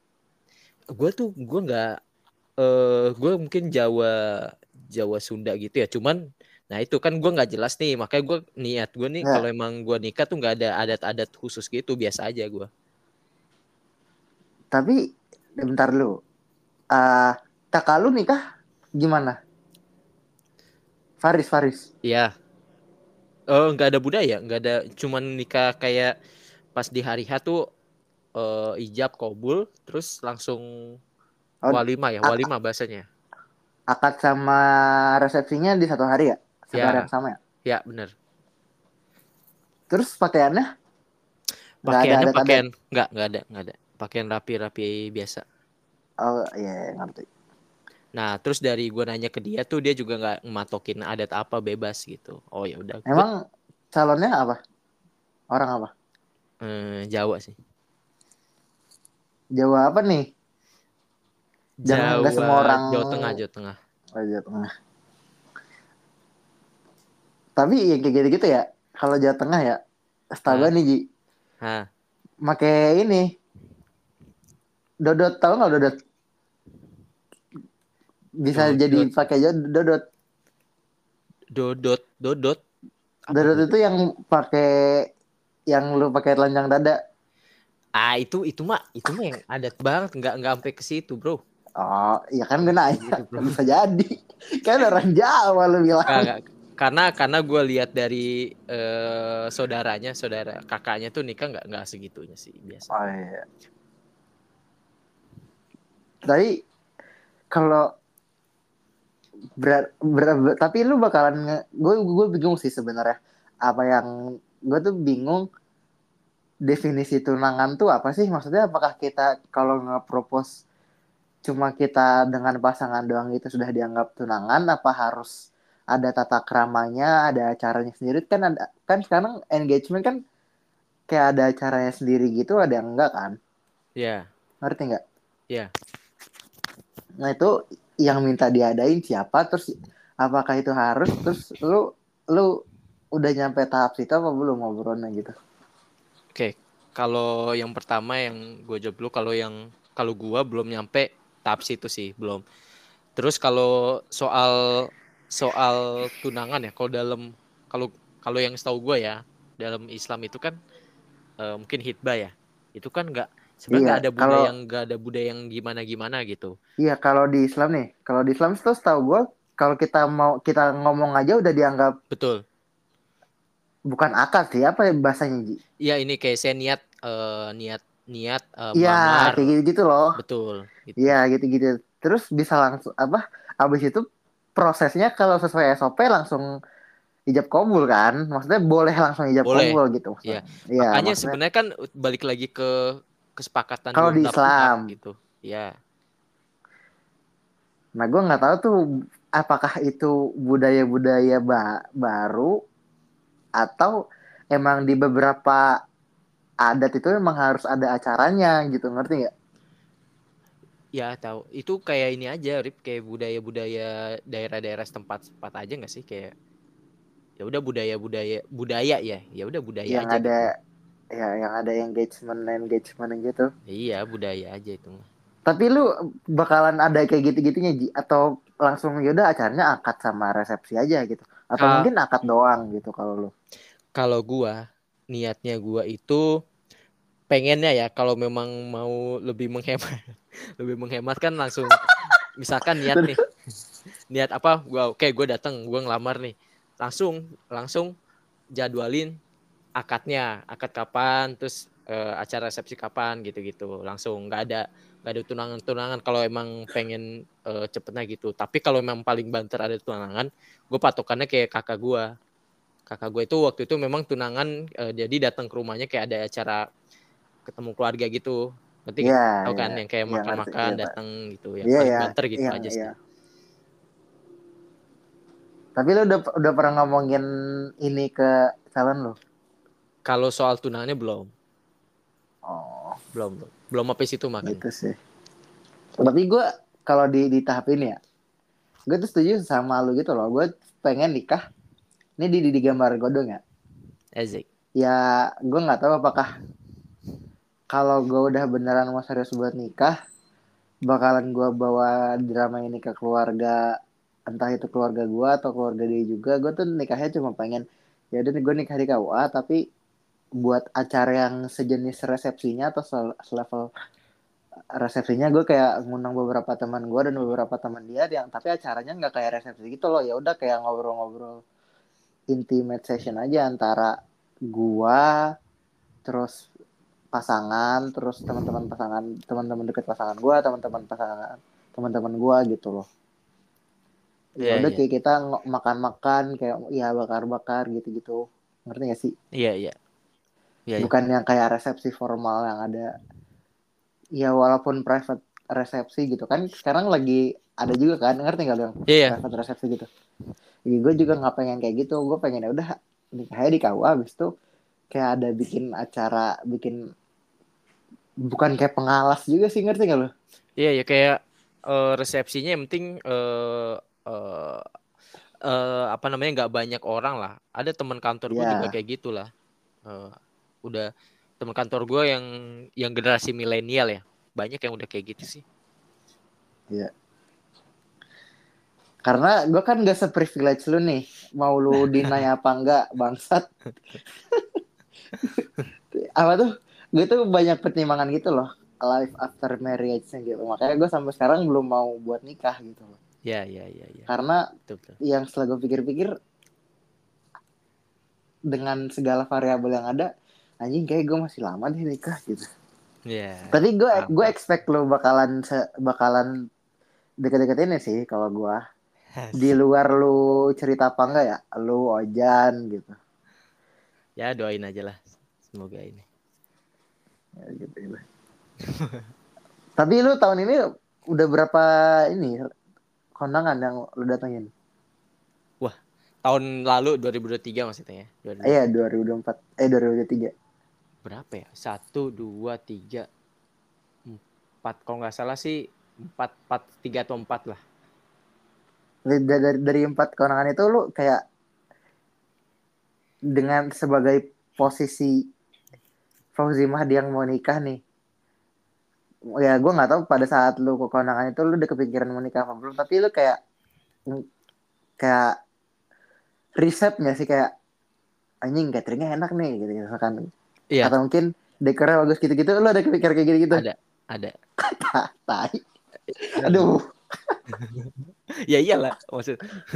gue nggak gue mungkin Jawa Sunda gitu ya. Cuman nah itu kan gue nggak jelas nih. Makanya gue nih Nggak. kalau emang gue nikah tuh nggak ada adat-adat khusus gitu. Biasa aja gue. Tapi bentar lu. Ah, kakak lu nikah gimana? Faris. Iya. Oh, nggak ada budaya, nggak ada, cuman nikah kayak pas di hari H tuh ijab kabul, terus langsung Oh, walimah ya, ak- walimah bahasanya. akad sama resepsinya di satu hari ya? Satu hari yang Ya, sama ya? ya bener. Terus pakaiannya nggak ada Pakaiannya adat-adat? pakaian nggak ada. Pakaian rapi-rapi biasa. Oh iya, iya, ngerti. Nah, terus dari gue nanya ke dia tuh dia juga nggak matokin adat apa, bebas gitu. Oh ya udah, good. Emang calonnya apa? Orang apa? Jawa sih. Jawa apa nih? Jangan nggak Jawa, semua orang Jawa Tengah, Jawa Tengah. oh, Jawa Tengah. Tapi ya kayak gitu-gitu ya. Kalau Jawa Tengah ya, setahu gue Hah? nih Ji, Hah? make ini dodot, tahu nggak dodot? Bisa jadi Dodot, pakai dodot. dodot. Apa Dodot dodot? itu yang pakai yang lu pakai telanjang dada. Ah, itu mah yang adat banget, nggak sampai ke situ, bro. Oh, iya kan gue nanya. Gitu, bro. Bisa jadi. Kan orang Jawa lu bilang. Nggak. Karena gue lihat dari saudaranya, saudara kakaknya tuh nikah nggak segitunya sih biasa. Oh iya. Tapi kalau tapi lu bakalan gue bingung sih sebenarnya. Apa yang gue tuh bingung definisi tunangan tuh apa sih? Maksudnya apakah kita kalau nge-propose cuma kita dengan pasangan doang itu sudah dianggap tunangan? Apa harus ada tata keramanya, ada acaranya sendiri? Kan ada kan sekarang engagement kan kayak ada acaranya sendiri gitu, ada yang enggak kan? Ya, Ngerti nggak? ya. Nah itu yang minta diadain siapa? Terus apakah itu harus? Terus lu udah nyampe tahap situ apa belum ngobrolnya gitu? Oke, kalau yang pertama yang gue jawab dulu, kalau gue belum nyampe tahap situ sih, belum. Terus kalau soal soal tunangan ya, kalau kalau yang setahu gue ya, dalam Islam itu kan mungkin hitbah ya. Itu kan sebenarnya Iya, kalau nggak ada budaya yang gimana-gimana gitu. iya kalau di Islam nih, kalau di Islam tuh setahu gue, kalau kita ngomong aja udah dianggap Betul. bukan akad sih, apa ya bahasanya Ji? Iya, ini kayak saya niat niat niat Iya, melamar, kayak gitu-gitu loh. betul gitu. Iya, gitu-gitu. Terus bisa langsung apa? Habis itu prosesnya kalau sesuai SOP langsung ijab kabul kan? Maksudnya boleh langsung ijab Boleh. kabul gitu Ya. maksudnya. Iya, Makanya maksudnya sebenarnya kan balik lagi ke kesepakatan dua kalau di belah pihak Islam. gitu. Ya. Nah, gue nggak tahu tuh apakah itu budaya-budaya baru atau emang di beberapa adat itu emang harus ada acaranya gitu, ngerti nggak? Ya, tahu. Itu kayak ini aja, Rip, kayak budaya-budaya daerah-daerah setempat aja nggak sih, kayak ya udah budaya-budaya budaya ya. Ya udah budaya Yang aja ada gitu. ya yang ada engagement gitu. Iya, budaya aja itu mah. Tapi lu bakalan ada kayak gitu-gitunya Ji? Atau langsung yaudah acaranya akad sama resepsi aja gitu? Atau Ka- mungkin akad doang gitu kalau lu? Kalau niatnya gua itu pengennya ya, kalau memang mau lebih menghemat lebih menghemat kan langsung, misalkan niat nih, niat apa, gue datang, gue ngelamar nih, langsung langsung jadwalin akad kapan, terus acara resepsi kapan, gitu-gitu, langsung, nggak ada tunangan kalau emang pengen cepetnya gitu. Tapi kalau emang paling banter ada tunangan, gue patokannya kayak kakak gue itu waktu itu memang tunangan, jadi datang ke rumahnya kayak ada acara ketemu keluarga gitu, ngerti Iya, nggak, tahu iya, kan yang kayak iya ngerti, makan-makan iya Pak. datang gitu, yang Iya paling ya, banter gitu yang aja iya. sih. Tapi lu udah pernah ngomongin ini ke calon lu? Kalau soal tunangannya belum, Oh, belum, belum, belum sampai situ makanya. gitu sih. Tapi gue kalau di tahap ini ya, gue tuh setuju sama lu gitu loh. Gue pengen nikah. Ini di gambar godong ya. Ezik. Ya, gue nggak tahu apakah kalau gue udah beneran mau serius buat nikah, bakalan gue bawa drama ini ke keluarga, entah itu keluarga gue atau keluarga dia juga. Gue tuh nikahnya cuma pengen, ya udah gue nikah di KUA, tapi buat acara yang sejenis resepsinya atau selevel resepsinya gue kayak ngundang beberapa teman gue dan beberapa teman dia yang tapi acaranya nggak kayak resepsi gitu loh, ya udah kayak ngobrol-ngobrol intimate session aja antara gua terus pasangan terus teman-teman pasangan teman-teman deket pasangan gua teman-teman pasangan teman-teman gua gitu loh. Ya Iya, udah iya. kayak kita makan-makan kayak ya bakar-bakar gitu-gitu, ngerti gak sih? Iya, iya. Iya, iya. Bukan yang kayak resepsi formal yang ada, ya walaupun private resepsi gitu kan sekarang lagi ada juga kan, ngerti nggak lo yang Iya, iya. private resepsi gitu. Ya, gue juga nggak pengen kayak gitu, gue pengen ya udah nikahnya di KUA habis itu kayak ada bikin acara bikin, bukan kayak pengalas juga sih, ngerti gak lo? Iya, ya kayak resepsinya yang penting eh, apa namanya nggak banyak orang lah. Ada teman kantor gue juga Ya, kayak gitulah. Eh, udah teman kantor gue yang generasi milenial ya. Banyak yang udah kayak gitu sih. ya. Karena gue kan gak seprivilege lu nih, mau lu deny apa enggak, bangsat. Apa tuh? Gue tuh banyak pertimbangan gitu loh, life after marriage gitu. Makanya gue sampai sekarang belum mau buat nikah gitu loh. Ya, ya, ya, ya. Karena Betul, betul. yang setelah gue pikir-pikir, dengan segala variabel yang ada, anjing kayak gue masih lama deh nikah gitu. Ya, Tapi paham, gue paham. expect lu bakalan deket-deket ini sih kalau gue. Di Asik. luar lu cerita apa enggak ya? Lu Ojan gitu. Ya doain aja lah. Semoga ini. Ya, gitu, gitu. Tapi lu tahun ini udah berapa ini kondangan yang lu datengin? Wah, tahun lalu 2023 maksudnya ya. Iya, 2024. 2023. Berapa ya? Satu, dua, tiga, empat. Kalau nggak salah sih empat, empat, tiga atau empat lah. Dari 4 kondangan itu lu kayak dengan sebagai posisi Fauzi Mahdi yang mau nikah nih. Ya gue nggak tahu pada saat lu ke kondangan itu lu udah kepikiran mau nikah apa belum. Tapi lu kayak kayak risetnya sih kayak anjing cateringnya enak nih gitu, gitu kan. Iya, Atau mungkin dekornya bagus gitu-gitu. Lu ada kepikiran kayak gitu-gitu? ada, ada. Tai. Ada lah. Aduh. Ya iyalah, maksud.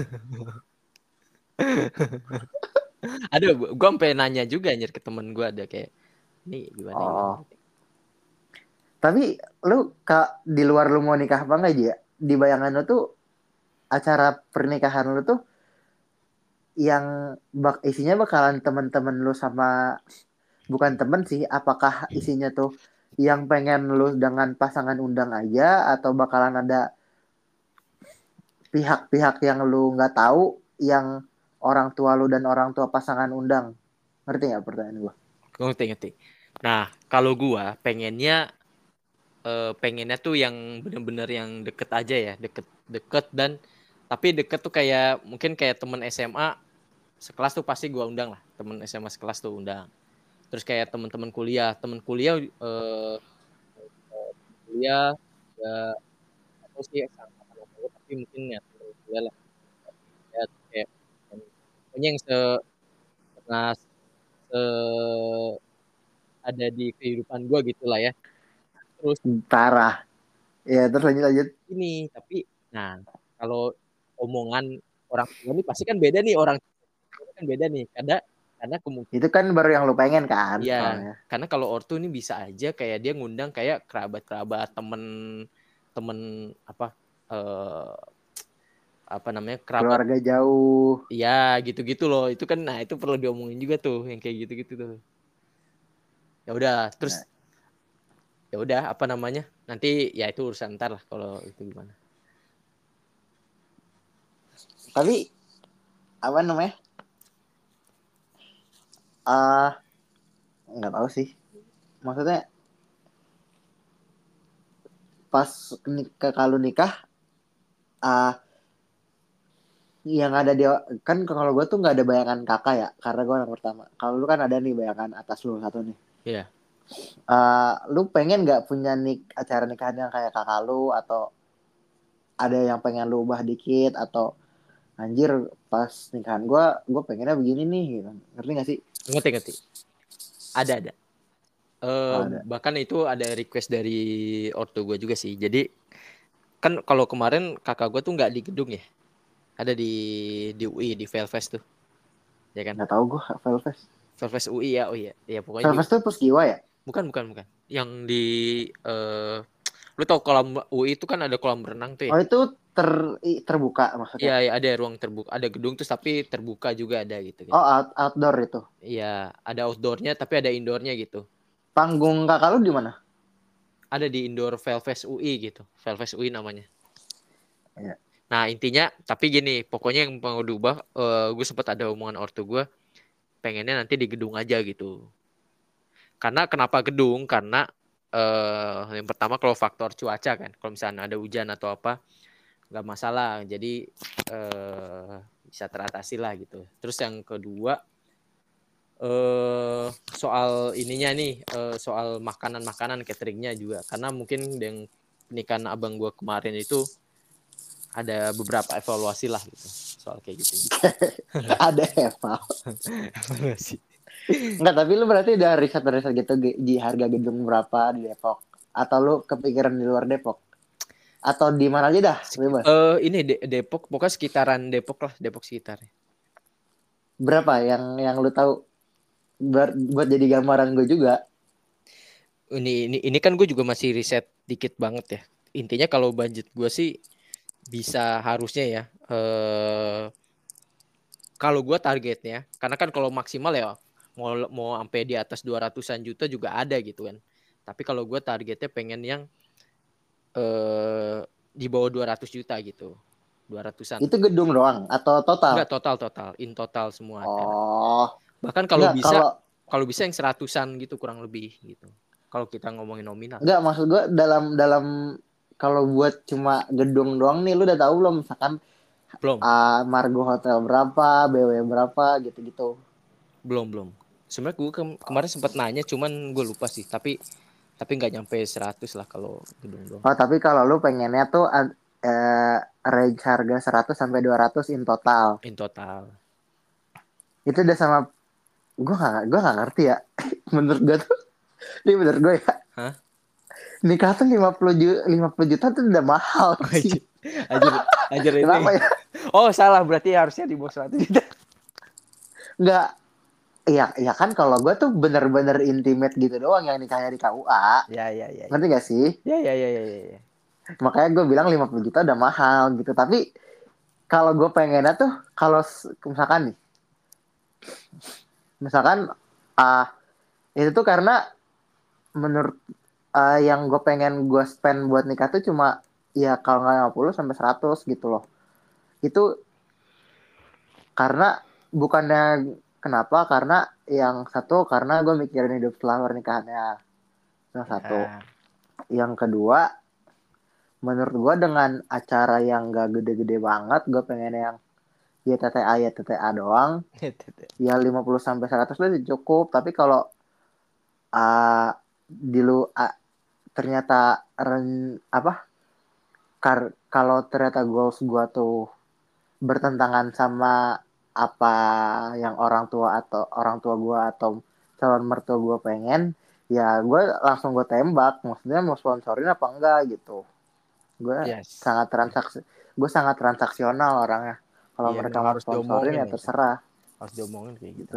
Ada, gua sampai nanya juga anjir ke temen gua ada kayak ini gimana gimana Oh. gitu. Tapi lu di luar lu mau nikah apa enggak aja ya? Di bayangan lu tuh acara pernikahan lu tuh yang isinya bakalan temen-temen lu sama, bukan temen sih, apakah isinya tuh yang pengen lu dengan pasangan undang aja atau bakalan ada pihak-pihak yang lu nggak tahu yang orang tua lu dan orang tua pasangan undang? Ngerti nggak pertanyaan gua? Ngerti, ngerti. Nah, kalau gua pengennya tuh yang bener-bener yang deket aja ya, deket dan tapi deket tuh kayak mungkin kayak temen SMA sekelas tuh pasti gua undang lah, temen SMA sekelas tuh undang. Terus kayak temen kuliah kuliah ya aku sih angkatan aku tapi mungkin ya temen kuliah lah ya kayak pokoknya yang pernah se ada di kehidupan gua gitulah ya. Terus Parah. Ya terus lanjut lanjut. ini tapi nah kalau omongan orang tua ini pasti kan beda nih orang tua kan beda nih karena kemungkinan Itu kan baru yang lu pengen kan ya soalnya. karena kalau ortu ini bisa aja kayak dia ngundang kayak kerabat-kerabat temen temen apa eh, apa namanya kerabat Keluarga jauh. ya gitu-gitu loh itu kan nah itu perlu diomongin juga tuh yang kayak gitu-gitu tuh ya udah terus Nah, ya udah apa namanya nanti ya itu urusan ntar lah kalau itu gimana. tapi apa namanya? Ah, nggak tahu sih. Maksudnya pas nikah, kalau nikah, ah yang ada di, kan kalau gue tuh nggak ada bayangan kakak ya, karena gue anak pertama. Kalau lu kan ada nih bayangan atas lu satu nih. Iya. Lu pengen nggak punya acara nikahan yang kayak kakak lu, atau ada yang pengen lu ubah dikit, atau anjir pas nikahan gue pengennya begini nih gitu. Ngerti gak sih? Ngerti ngerti ada Oh, ada. Bahkan itu ada request dari ortu gue juga sih. Jadi kan kalau kemarin kakak gue tuh nggak di gedung ya, ada di UI di Velfest tuh, ya kan? Nggak tahu gue Velvet. Velfest UI ya, oh iya, ya pokoknya di Velvet tuh Puskiwa ya? bukan, yang di eh lu tau kolam UI itu kan ada kolam renang tuh ya? Oh itu terbuka maksudnya. Iya, ya, ada ruang terbuka, ada gedung terus tapi terbuka juga ada gitu kan. Oh outdoor itu. Iya, ada outdoornya tapi ada indoornya gitu. Panggung kakak lu di mana? Ada di indoor Velfest UI gitu, Velfest UI namanya. Iya. Nah intinya, tapi gini, pokoknya yang mau diubah, gue sempat ada omongan ortu gue, pengennya nanti di gedung aja gitu. Karena kenapa gedung? Karena yang pertama kalau faktor cuaca kan, kalau misalnya ada hujan atau apa, nggak masalah. Jadi bisa teratasi lah gitu. Terus yang kedua, soal ininya nih, soal makanan cateringnya juga. Karena mungkin yang pernikahan abang gue kemarin itu ada beberapa evaluasi lah gitu soal kayak gitu. Ada Eval. Evaluasi. Enggak, tapi lu berarti udah riset gitu di harga gedung berapa di Depok? Atau lu kepikiran di luar Depok? Atau di mana aja dah, bebas. Ini Depok, pokoknya sekitaran Depok lah, Depok sekitarnya. Berapa yang lu tahu buat jadi gambaran gue juga. Ini kan gue juga masih riset dikit banget ya. Intinya kalau budget gue sih bisa harusnya ya. Kalau gue targetnya, karena kan kalau maksimal ya mau sampai di atas 200-an juta juga ada gitu kan. Tapi kalau gue targetnya pengen yang di bawah 200 juta gitu. 200-an. Itu gedung doang atau Enggak, total? total, in total semua ada. Oh, Bahkan enggak kalau kalau bisa yang 100-an gitu kurang lebih gitu. Kalau kita ngomongin nominal. enggak maksud gue dalam kalau buat cuma gedung doang nih lu udah tahu belum misalkan Belum, Margo Hotel berapa, BW berapa gitu-gitu. belum. Sebenarnya gue kemarin sempat nanya, cuman gue lupa sih. Tapi nggak nyampe 100 lah kalau gedung doang. Oh, tapi kalau lu pengennya tuh range harga 100 sampai 200 in total. In total. Itu udah sama gue gak ngerti ya. Menurut gue tuh ini menurut gue ya. Hah? Nikah tuh 50 juta tuh udah mahal sih. Ajar, ajar ini. Kenapa ya? Oh, salah, berarti harusnya di bawah 100 juta. Nggak, ya kan kalau gue tuh bener-bener intimate gitu doang yang nikahnya di KUA. Ya. Ngerti gak sih? Ya. Makanya gue bilang 50 juta udah mahal gitu. Tapi kalau gue pengennya tuh kalau misalkan nih, misalkan ah itu tuh karena menurut yang gue pengen gue spend buat nikah tuh cuma ya kalau nggak 50 sampai 100 gitu loh. Itu karena bukannya kenapa? Karena yang satu karena gue mikirin hidup setelah pernikahannya. Yang satu. Ya. Yang kedua, menurut gue dengan acara yang gak gede-gede banget, gue pengen yang ya TTA doang. Ya 50 sampai 100 udah cukup. Tapi kalau uh, di lu ternyata apa? Kalau ternyata goals gue tuh bertentangan sama apa yang orang tua gue atau calon mertua gue pengen, ya gue langsung gue tembak. Maksudnya mau sponsorin apa enggak gitu. gue Yes. sangat transaksi gue sangat transaksional orangnya. Kalau Iya, mereka emang mau harus sponsorin diomongin ya ya itu. terserah Harus diomongin kayak gitu. gitu.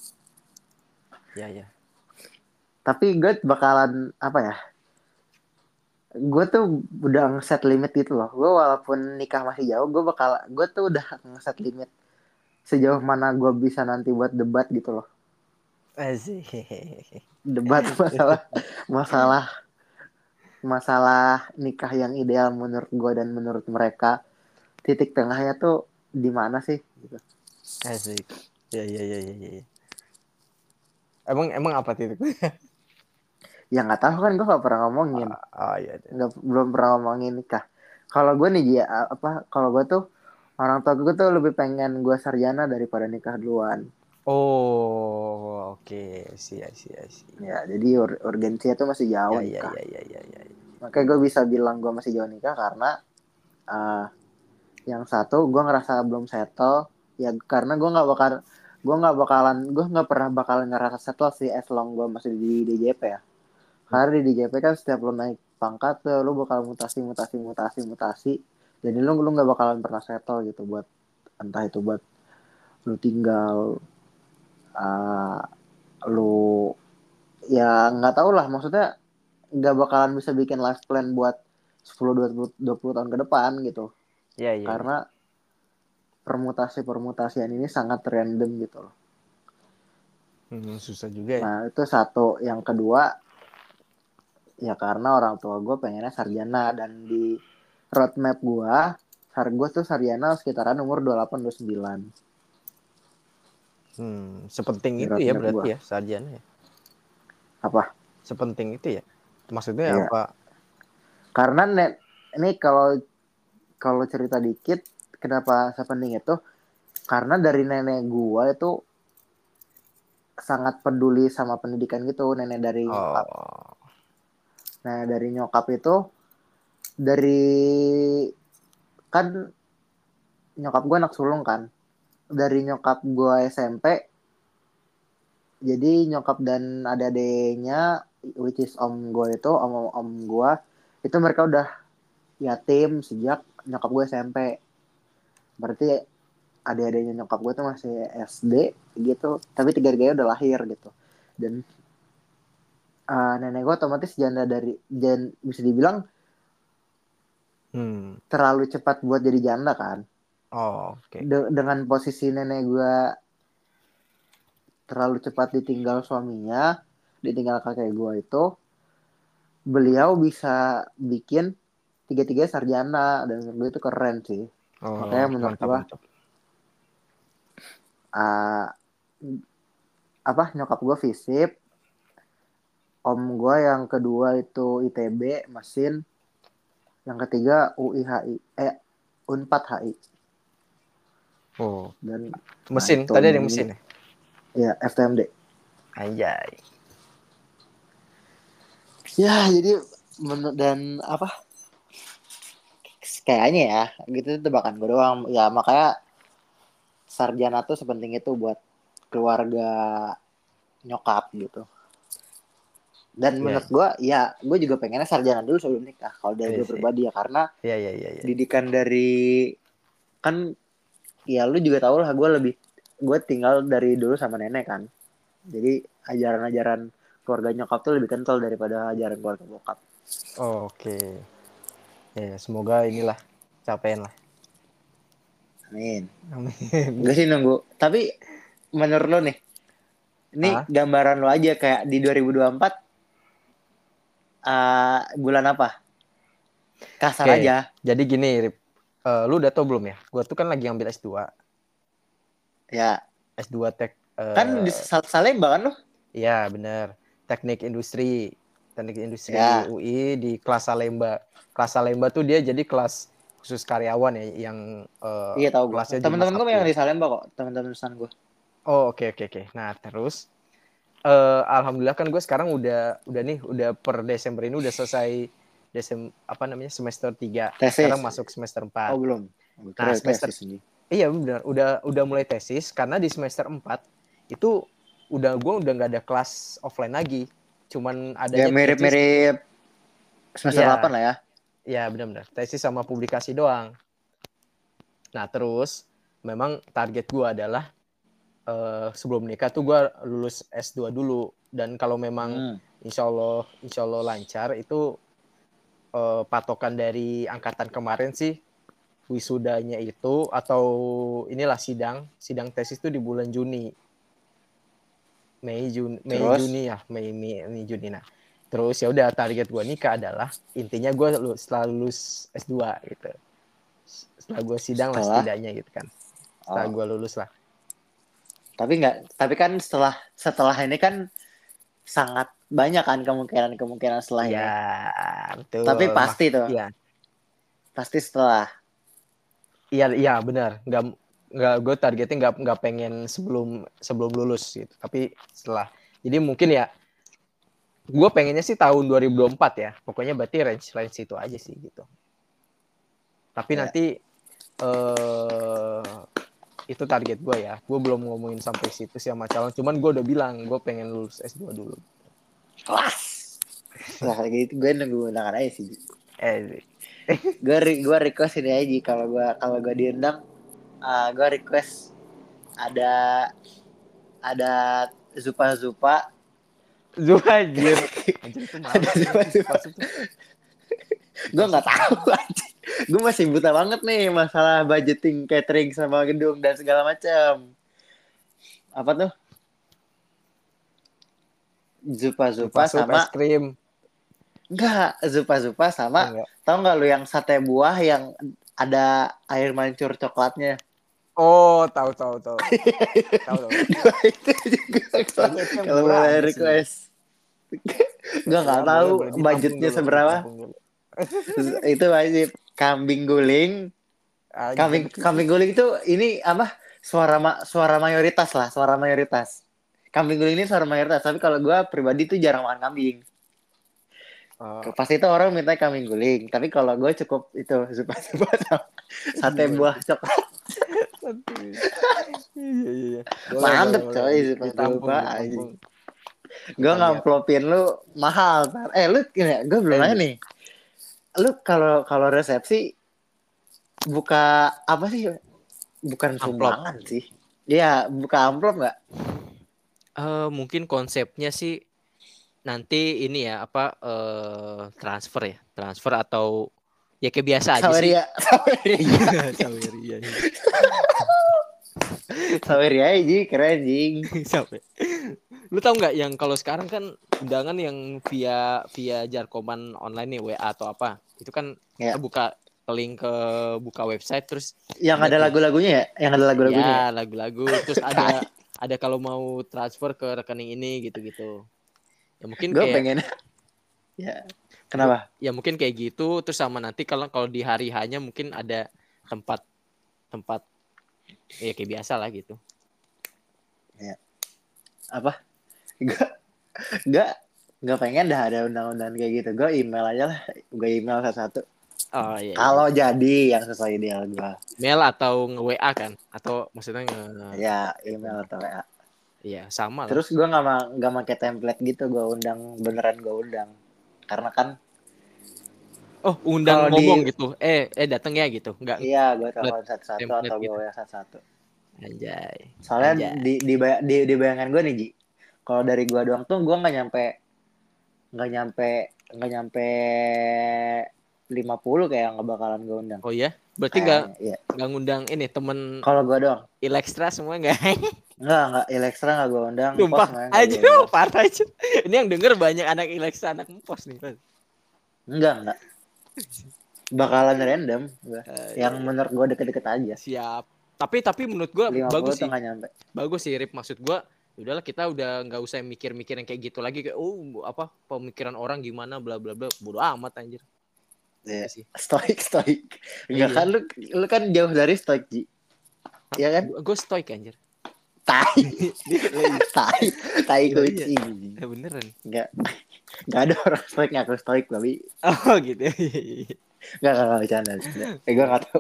Ya. Tapi gue bakalan apa ya, gue tuh udah ngeset limit gitu loh. Gue walaupun nikah masih jauh, gue tuh udah ngeset limit sejauh mana gue bisa nanti buat debat gitu loh. Asik. Debat masalah masalah masalah nikah yang ideal menurut gue dan menurut mereka, titik tengahnya tuh di mana sih gitu. Asik. Ya. Emang apa titik? Ya nggak tahu kan, gue gak pernah ngomongin, Oh iya. nggak belum pernah ngomongin nikah. Kalau gue nih ya apa, kalau gue tuh orang tua gue tuh lebih pengen gue sarjana daripada nikah duluan. Oh, oke. I see. Ya jadi urgensinya tuh masih jauh nikah. Ya. Makanya gue bisa bilang gue masih jauh nikah karena uh, yang satu gue ngerasa belum settle. Ya karena gue nggak pernah bakalan ngerasa settle sih as long gue masih di DJP ya. Karena di DJP kan setiap lo naik pangkat tuh lo bakal mutasi. Jadi lo nggak bakalan pernah settle gitu buat entah itu buat lo tinggal uh, lo ya nggak tahu lah maksudnya nggak bakalan bisa bikin life plan buat 10 20 tahun ke depan gitu. Iya, iya, iya. Karena permutasi-permutasian ini sangat random gitu loh. Susah juga ya. Nah, itu satu. Yang kedua, ya karena orang tua gue pengennya sarjana. Dan di roadmap gue tuh sarjana sekitaran umur 28 29. Sepenting Di itu ya roadmap gue. berarti ya sarjana ya. Apa? Sepenting itu ya. Maksudnya Ya, apa? karena ini kalau kalau cerita dikit, kenapa sepenting itu? Karena dari nenek gue itu sangat peduli sama pendidikan gitu, nenek dari nyokap. Oh. Nah, dari nyokap itu dari kan nyokap gue anak sulung kan. Dari nyokap gue SMP, jadi nyokap dan adik-adiknya, which is om gue itu, om gue, itu mereka udah yatim sejak nyokap gue SMP. Berarti adik-adiknya nyokap gue tuh masih SD gitu, tapi tiga-tiganya udah lahir gitu. Dan nenek gue otomatis janda bisa dibilang Hmm. terlalu cepat buat jadi janda kan. Oh, oke. Dengan posisi nenek gue terlalu cepat ditinggal suaminya, ditinggal kakek gue itu, beliau bisa bikin tiga-tiga sarjana dan menurut gue itu keren sih. Oh, Makanya menurut mantap, gue mantap. uh, apa nyokap gue FISIP, om gue yang kedua itu ITB mesin, yang ketiga UIHI Unpad HI. Oh, Dan nah mesin. itu Tadi ada dan yang mesin ya? ya FTMD. Anjay. Ya jadi dan apa kayaknya ya gitu tebakan gue doang ya, makanya sarjana tuh sepenting itu buat keluarga nyokap gitu. Dan Iya, menurut gue ya gue juga pengennya sarjana dulu sebelum nikah kalau dari iya gue sih. pribadi ya, karena Iya, iya, iya, iya. didikan dari kan ya lu juga tau lah gue tinggal dari dulu sama nenek kan, jadi ajaran-ajaran keluarga nyokap tuh lebih kental daripada ajaran keluarga bokap. Oh, oke. Ya, semoga inilah capaian lah. Amin. Amin. Gue sih nunggu, tapi menurut lo nih, ini Ah, gambaran lo aja kayak di 2024 bulan apa? Kasar oke. aja. Jadi gini, Rip. Lu udah tau belum ya? Gua tuh kan lagi ambil S2. Ya, S2 tek kan di Salemba kan lo? iya bener. Teknik Industri. Teknik Industri Ya, UI di kelas Salemba. Kelas Salemba tuh dia jadi kelas khusus karyawan ya yang iya tahu gue. kelasnya cuma Temen-temen gue yang Sabtu. di Salemba kok, temen-temen pesan gue. Oh, oke, oke, oke. Nah, terus alhamdulillah kan gue sekarang udah per Desember ini udah selesai semester 3. Sekarang Tesis. masuk semester 4. Oh belum. Gue Nah, kira semester tesis ini. iya benar, udah mulai tesis karena di semester 4 itu gue udah nggak ada kelas offline lagi. Cuman Ya adanya tesis. mirip-mirip semester 8 Iya, lah ya. iya benar-benar. Tesis sama publikasi doang. Nah, terus memang target gue adalah sebelum nikah tuh gue lulus S2 dulu, dan kalau memang Hmm. insya Allah lancar itu patokan dari angkatan kemarin sih wisudanya itu atau inilah sidang tesis itu di bulan Juni, Mei Terus Juni ya, Mei Juni. Nah, terus ya udah target gue nikah adalah intinya gue setelah lulus S2 gitu, setelah gue sidang lah setelah setidaknya gitu kan, setelah oh gue lulus lah. tapi kan setelah ini kan sangat banyak kan kemungkinan setelah Iya ini. Tapi betul pasti tuh, iya. pasti setelah. Iya, iya benar. Nggak gue targetnya nggak pengen sebelum sebelum lulus gitu. Tapi setelah. Jadi mungkin ya gue pengennya sih tahun 2024 ya. Pokoknya berarti range itu aja sih gitu. Tapi Ya. nanti itu target gue ya. Gue belum ngomongin sampai situ sih sama calon. Cuman gue udah bilang gue pengen lulus S2 dulu. Kelas. Nah kayak gitu gue nunggu undangan aja sih. Eh, Gue request ini aja kalau gue diundang, gue request ada ada Zupa Zupa. Zup anjir. Anjir itu mahal Ada kayaknya Zupa sih Zupa. Supasup tuh. Gue Supasup nggak mahal. tahu aja. Gue masih buta banget nih masalah budgeting catering sama gedung dan segala macam. Apa tuh? Zupa Zupa Supasup sama es krim. enggak, Zupa Zupa sama Oh enggak. tau nggak lu yang sate buah yang ada air mancur coklatnya? Oh, tahu tahu tahu. Tahu tahu. Dua itu juga Kayaknya itu yang kalau murah boleh aja sih. request. Gue Ya nggak boleh tahu boleh ditampung budgetnya dulu, seberapa. ditampung dulu. Itu wajib kambing guling. Anjir. Kambing guling itu ini apa? Suara mayoritas lah, suara mayoritas. Kambing guling ini suara mayoritas, tapi kalau gue pribadi tuh jarang makan kambing. Oh, Pasti itu orang minta kambing guling, tapi kalau gue cukup itu zupa-zupa sama sate gimana buah tuh? coklat. Santuy. Iya iya iya. Boleh boleh Mantep boleh. coy Ditampung zupa-zupa aja. ditampung. Gue Kita lihat. ngamplopin lu mahal. Lu gini, gue belum nanya Eh, nih. Lu kalau kalau resepsi buka apa sih? Bukan amplop. sumbangan sih. Iya, buka amplop nggak? Mungkin konsepnya sih nanti ini ya apa transfer ya, transfer atau ya kayak biasa aja sih. Saweria, saweria, Saweria. saweria aja keren jing. Sampai. Lu tahu nggak yang kalau sekarang kan undangan yang via via jarkoman online nih WA atau apa itu kan kita Ya, buka link ke buka website terus yang ada ada tuh lagu-lagunya ya, yang ada lagu-lagunya ya. ya lagu-lagu terus ada kalau mau transfer ke rekening ini gitu-gitu ya mungkin Gue kayak pengen, ya. Kenapa? ya mungkin kayak gitu terus sama nanti kalau kalau di hari hanya mungkin ada tempat tempat ya kayak biasa lah gitu. Ya. Apa? Gue, gue, gue pengen dah ada undang-undang kayak gitu. Gue email aja lah. Gue email satu-satu. Oh iya iya. Kalau jadi yang sesuai ideal gue. Mail atau nge WA kan atau maksudnya nge Ya, telepon. email atau WA. Iya sama lah. Terus gue nggak pakai template gitu. Gue undang beneran gue undang. Karena kan Oh undang kalau ngomong di, gitu datang ya gitu nggak iya gue template telepon satu-satu template atau gue gitu WA satu-satu. anjay Soalnya anjay di bayangan gue nih Ji. Kalau dari gue doang tuh gue nggak nyampe nggak nyampe 50 kayak nggak bakalan gue undang. oh ya berarti Kayaknya, iya. nggak ngundang ini temen Kalau gue doang. Ilextra semua nggak Enggak, Ilextra nggak gue undang, Pos sumpah semuanya nggak aja gue undang. parah aja ini yang denger banyak anak Ilextra anak Empos nih Mas. Enggak. Bakalan random gue. Iya, Yang iya. menurut gue deket-deket aja. Siap tapi menurut gue 50 bagus tuh sih nggak nyampe. bagus sih Rip maksud gue udahlah kita udah nggak usah mikir-mikir yang kayak gitu lagi kayak apa pemikiran orang gimana bla bla bla bodo amat anjir Iya. itu sih Stoik. Enggak iya kan lu kan jauh dari stoik, Ji. Iya kan? gue stoik anjir Tai. tai. Tai iya iya kucing. beneran Enggak ada orang stoik ngaku stoik, tapi oh gitu enggak bercanda. Gue enggak tahu.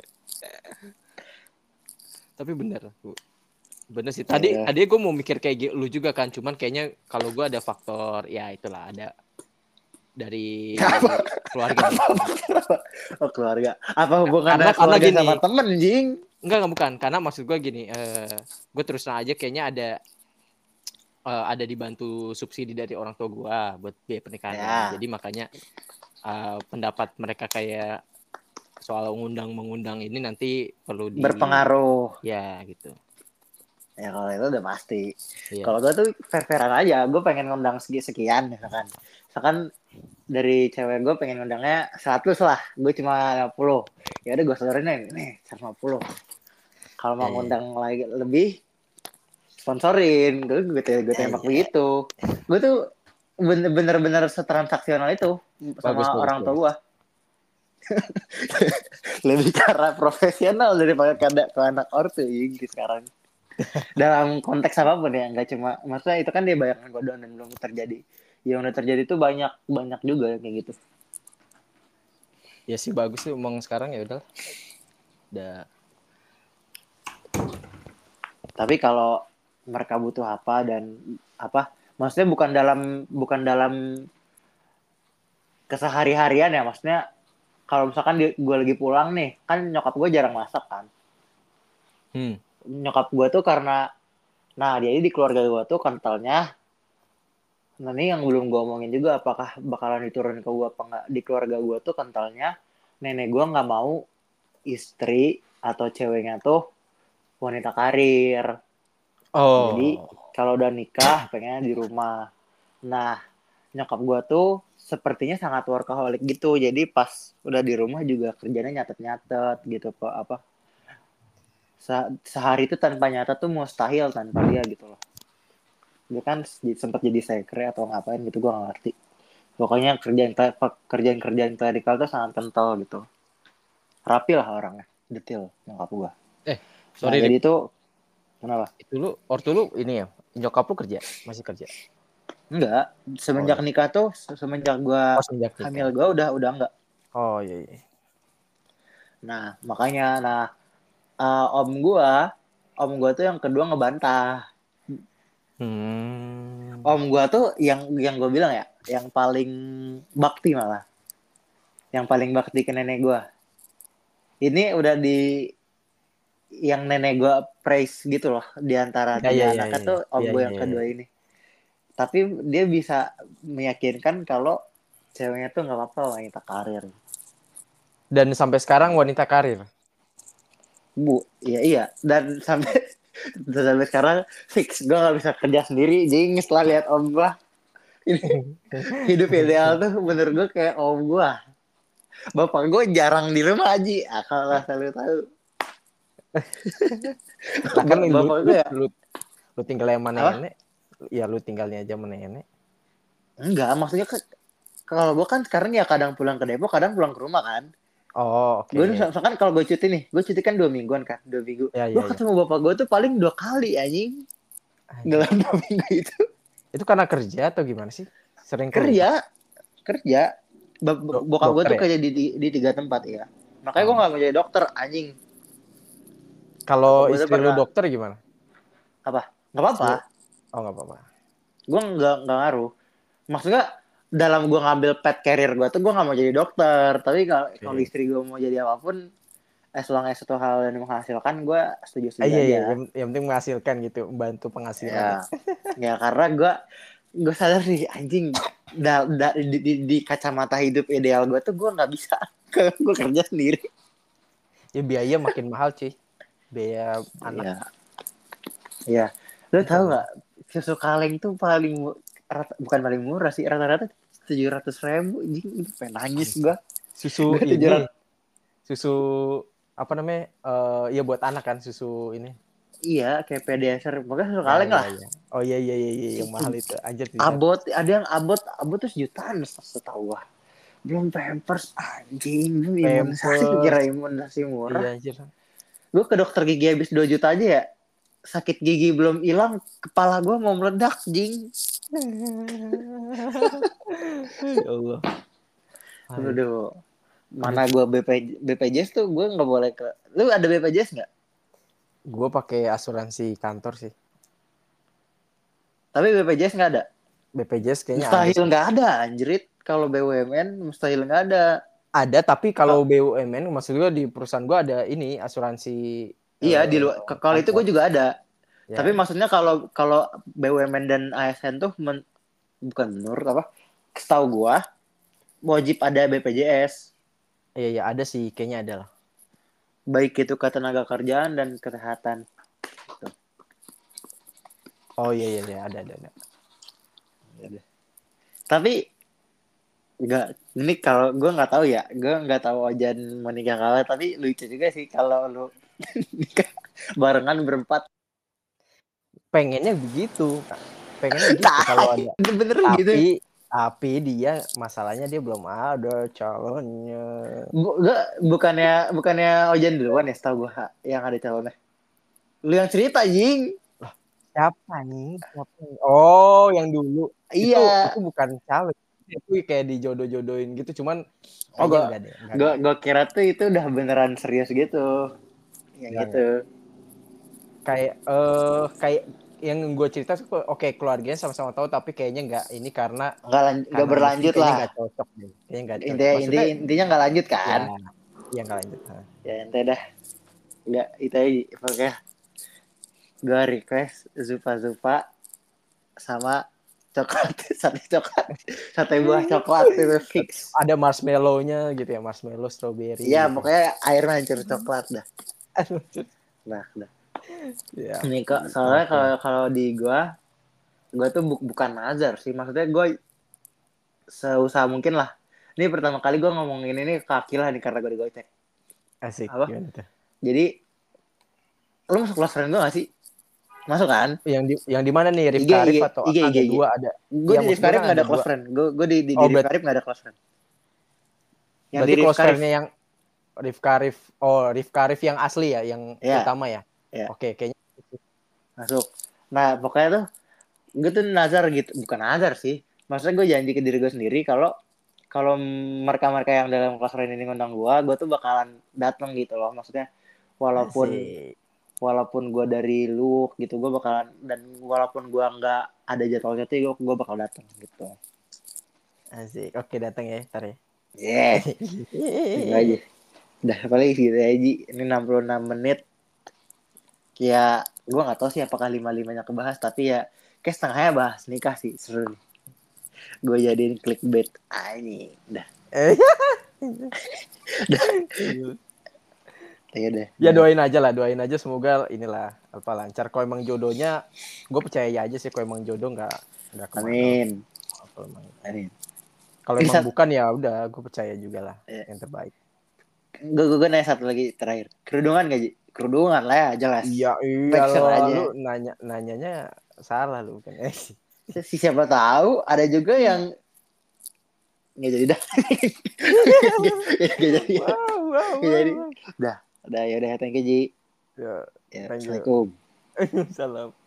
tapi bener bener sih tadi Ya. tadi gue mau mikir kayak lu juga kan cuman kayaknya kalau gue ada faktor ya itulah ada dari Apa? keluarga Oh, keluarga. Apa hubungannya karena keluarga gini sama temen, Jing? enggak bukan karena maksud gue gini gue terus terang aja kayaknya ada dibantu subsidi dari orang tua gue buat biaya pernikahannya Ya. jadi makanya pendapat mereka kayak soal mengundang ini nanti perlu Berpengaruh. ya gitu Ya kalau itu udah pasti. iya. Kalau gue tuh fair-fairan aja. Gue pengen ngundang sekian misalkan. Misalkan dari cewek gue pengen ngundangnya 100 lah. Gue cuma 50. Ya udah gue sodorin nih 150. Kalau mau ngundang lagi lebih sponsorin. Gue tembak begitu. Gue tuh bener-bener setransaksional itu bagus sama orang tua bagus gue. Lebih cara profesional daripada ke anak ortu sekarang. Dalam konteks apapun ya, nggak cuma maksudnya itu kan dia bayangan gue doang dan belum terjadi. Yang udah terjadi itu banyak juga kayak gitu. ya sih bagus sih emang sekarang ya udah Tapi kalau mereka butuh apa dan apa, maksudnya bukan dalam kesehari-harian ya, maksudnya kalau misalkan gue lagi pulang nih, kan nyokap gue jarang masak kan. Nyokap gue tuh karena, nah dia ini di keluarga gue tuh kentalnya. Nah ini yang belum gue omongin juga, apakah bakalan diturunin ke gue apa nggak. Di keluarga gue tuh kentalnya, nenek gue nggak mau istri atau ceweknya tuh wanita karir. Jadi Oh. kalau udah nikah pengen di rumah. Nah nyokap gue tuh sepertinya sangat workaholic gitu. Jadi pas udah di rumah juga kerjanya nyatet-nyatet gitu kok apa. Sehari itu tanpa nyatet tuh mustahil tanpa dia gitu loh. Dia kan sempat jadi sekre atau ngapain gitu, gue gak ngerti. Pokoknya kerjaan klerikal tuh sangat kental gitu. Rapi lah orangnya, detail nyokap gue. Nah Sorry jadi Rip. itu kenapa? Itu lu, ortu lu ini ya, nyokap lu kerja, masih kerja. Enggak, Oh semenjak ya. nikah tuh, semenjak gue Oh semenjak hamil nikah. gue udah enggak. Oh iya iya. Nah makanya, om gue tuh yang kedua ngebantah. Om gue tuh yang gue bilang ya, yang paling bakti malah, yang paling bakti ke nenek gue. Ini udah di yang nenek gue praise gitu loh, di antara Ya ya 3 ya anaknya ya. tuh om Ya gue ya yang ya. kedua Ya. ini. Tapi dia bisa meyakinkan kalau ceweknya tuh nggak apa-apa wanita karir. Dan sampai sekarang wanita karir. Bu, iya. Dan sampai sekarang fix gue nggak bisa kerja sendiri. Jadi setelah lihat om gue, ini hidup ideal tuh menurut gue kayak om gue. Bapak gue jarang di rumah aja. Kalau selalu tahu. Lah kan lu Bapak lu gue ya, lu, lu tinggal sama apa? nenek. Ya lu tinggalnya aja sama nenek. Enggak, maksudnya kalau gue kan sekarang ya kadang pulang ke Depok, kadang pulang ke rumah kan. Oh Gue oke. misalkan kalau gue cuti nih, gue cuti kan 2 mingguan kan, 2 minggu. Ya Gue ya ya. ketemu bapak gue tuh paling 2 kali anjing Anjir. dalam 2 minggu itu. Itu karena kerja atau gimana sih? Sering keluar. Kerja, kerja. Bokap gue Dokter tuh ya? kerja di 3 tempat ya. Makanya gue Oh. nggak mau jadi dokter anjing. Kalau Bapak gue tuh istri lu pernah dokter gimana? apa? Nggak apa-apa. Istri. Oh nggak apa-apa. Gue nggak ngaruh. Maksudnya dalam gue ngambil path career gue tuh gue nggak mau jadi dokter. Tapi kalau Oke. istri gue mau jadi apapun, as long as itu hal yang menghasilkan, gue setuju-setuju Iya iya. aja. Yang penting menghasilkan gitu, membantu penghasilan ya. Ya, ya karena gue sadar sih anjing, di kacamata hidup ideal gue tuh gue nggak bisa gue kerja sendiri. Ya biaya makin mahal cuy. Biaya anak Ya, ya. Lo itu tahu mahal. nggak, susu kaleng tuh bukan paling murah sih, rata-rata 700.000 anjing. Itu pengen nangis Bangsa. gue. Susu Gue tujuh ini, ratus susu apa namanya? Ya buat anak kan susu ini. Iya, kayak pediasure, pokoknya susu Ya kaleng ya lah. ya. Oh iya iya iya, iya. Yang mahal itu. Anjir bisa. Abot, ada yang abot tuh sejutaan setahu gue. Belum Pampers anjing, belum imunisasi, kira Pampers. imunisasi murah. Iya anjir. Gue ke dokter gigi habis 2 juta aja ya, sakit gigi belum hilang, kepala gue mau meledak jing. Ya Allah. Aduh. Aduh, Aduh. mana gue BPJS tuh gue nggak boleh ke. Lu ada BPJS nggak? Gue pakai asuransi kantor sih. Tapi BPJS nggak ada. BPJS kayaknya ada Mustahil sih. nggak ada anjrit, kalau BUMN mustahil nggak ada. Ada tapi kalau BUMN maksud gue di perusahaan gue ada ini asuransi Iya di luar, kalau itu kantor. gue juga ada. Tapi Ya. maksudnya kalau kalau BUMN dan ASN tuh bukan menurut apa? Setahu gue wajib ada BPJS. Iya iya ada sih kayaknya ada lah. Baik itu ketenaga kerjaan dan kesehatan. Gitu. Oh iya iya, iya ada. Tapi nggak, ini kalau gue nggak tahu ya, gue nggak tahu Ojan menikah kalah, tapi lucu juga sih kalau lu nikah barengan berempat. Pengennya begitu. Pengennya gitu kalau Tai, ada. itu bener gitu. Tapi dia masalahnya dia belum ada calonnya. Bukannya Ojan duluan ya, setahu gue yang ada calonnya. Lu yang cerita jing. Lah, siapa nih? Siapa nih? Oh, yang dulu. Iya. Itu bukan calon. Itu kayak dijodoh-jodohin gitu, cuman Oh, kayaknya enggak deh, enggak deh. gue kira tuh itu udah beneran serius gitu, yang Enggak, gitu. enggak. Kayak kayak yang gue cerita tuh oke keluarganya sama-sama tahu tapi kayaknya nggak ini karena nggak mungkin berlanjut kayaknya lah. nggak cocok deh. Kayaknya nggak cocok. Maksudnya Intinya nggak lanjut ya, kan? ya nggak lanjut. Ya ente dah. Nggak itu aja. Pokoknya gue request Zupa sama coklat sate buah coklat itu fix. Ada marshmallow-nya gitu ya, marshmallow Ya strawberry gitu. pokoknya air mancur coklat dah. Nah, Ya. ini kok soalnya Oke. kalau di gue tuh bukan nazar sih, maksudnya gue seusaha mungkin lah. Ini pertama kali gue ngomongin ini ke Aki lah nih karena gue digocek. Asik Apa? gimana tuh? Jadi lu masuk close friend gue gak sih? Masuk kan? Yang di mana nih, IG Rifka IG Arif atau ada IG. dua ada? Gue Iya di maksud gue Rifkarif kan gak ada ada dua. close friend. Gue di Oh Rifkarif gak ada close friend. Yang di berarti close Rifkarif. friend-nya yang Rifka Arif yang asli ya, yang Ya, utama ya. ya. Oke, kayaknya Masuk. Nah, pokoknya tuh gue tuh nazar gitu, bukan nazar sih. Maksudnya gue janji ke diri gue sendiri kalau kalau mereka-mereka yang dalam kelas friend ini ngundang gue tuh bakalan datang gitu loh. Maksudnya walaupun asik. walaupun gue dari lu gitu gue bakalan, dan walaupun gue nggak ada jadwalnya tuh gue bakal datang gitu. Asik. Oke, datang ya, ntar ya. Yeah, gitu aja. Udah paling gitu aja. Ini 66 menit. Ya, gue nggak tahu sih apakah 5-5-nya kebahas, tapi ya kayak setengahnya bahas nikah sih, seru nih. Gue jadiin clickbait aja. Udah. Ya udah. Ya doain aja lah, doain aja semoga inilah apa lancar. Kalau emang jodohnya, gue percaya aja sih kalau emang jodoh nggak kemana lah. Amin. Kalau emang, Amin. kalau emang bukan ya udah, gue percaya juga lah Ya. yang terbaik. Gue nanya satu lagi terakhir. Kerudungan gak, Ji? Kerudungan lah ya, jelas. Iya Make sure aja. lu nanyanya salah lu kan. Siapa tahu ada juga yang nggak jadi dah. Nggak jadi. Wow. Nggak jadi. Udah ya udah, thank you, Ji. Ya, Ya, thank you. Assalamualaikum. Salam.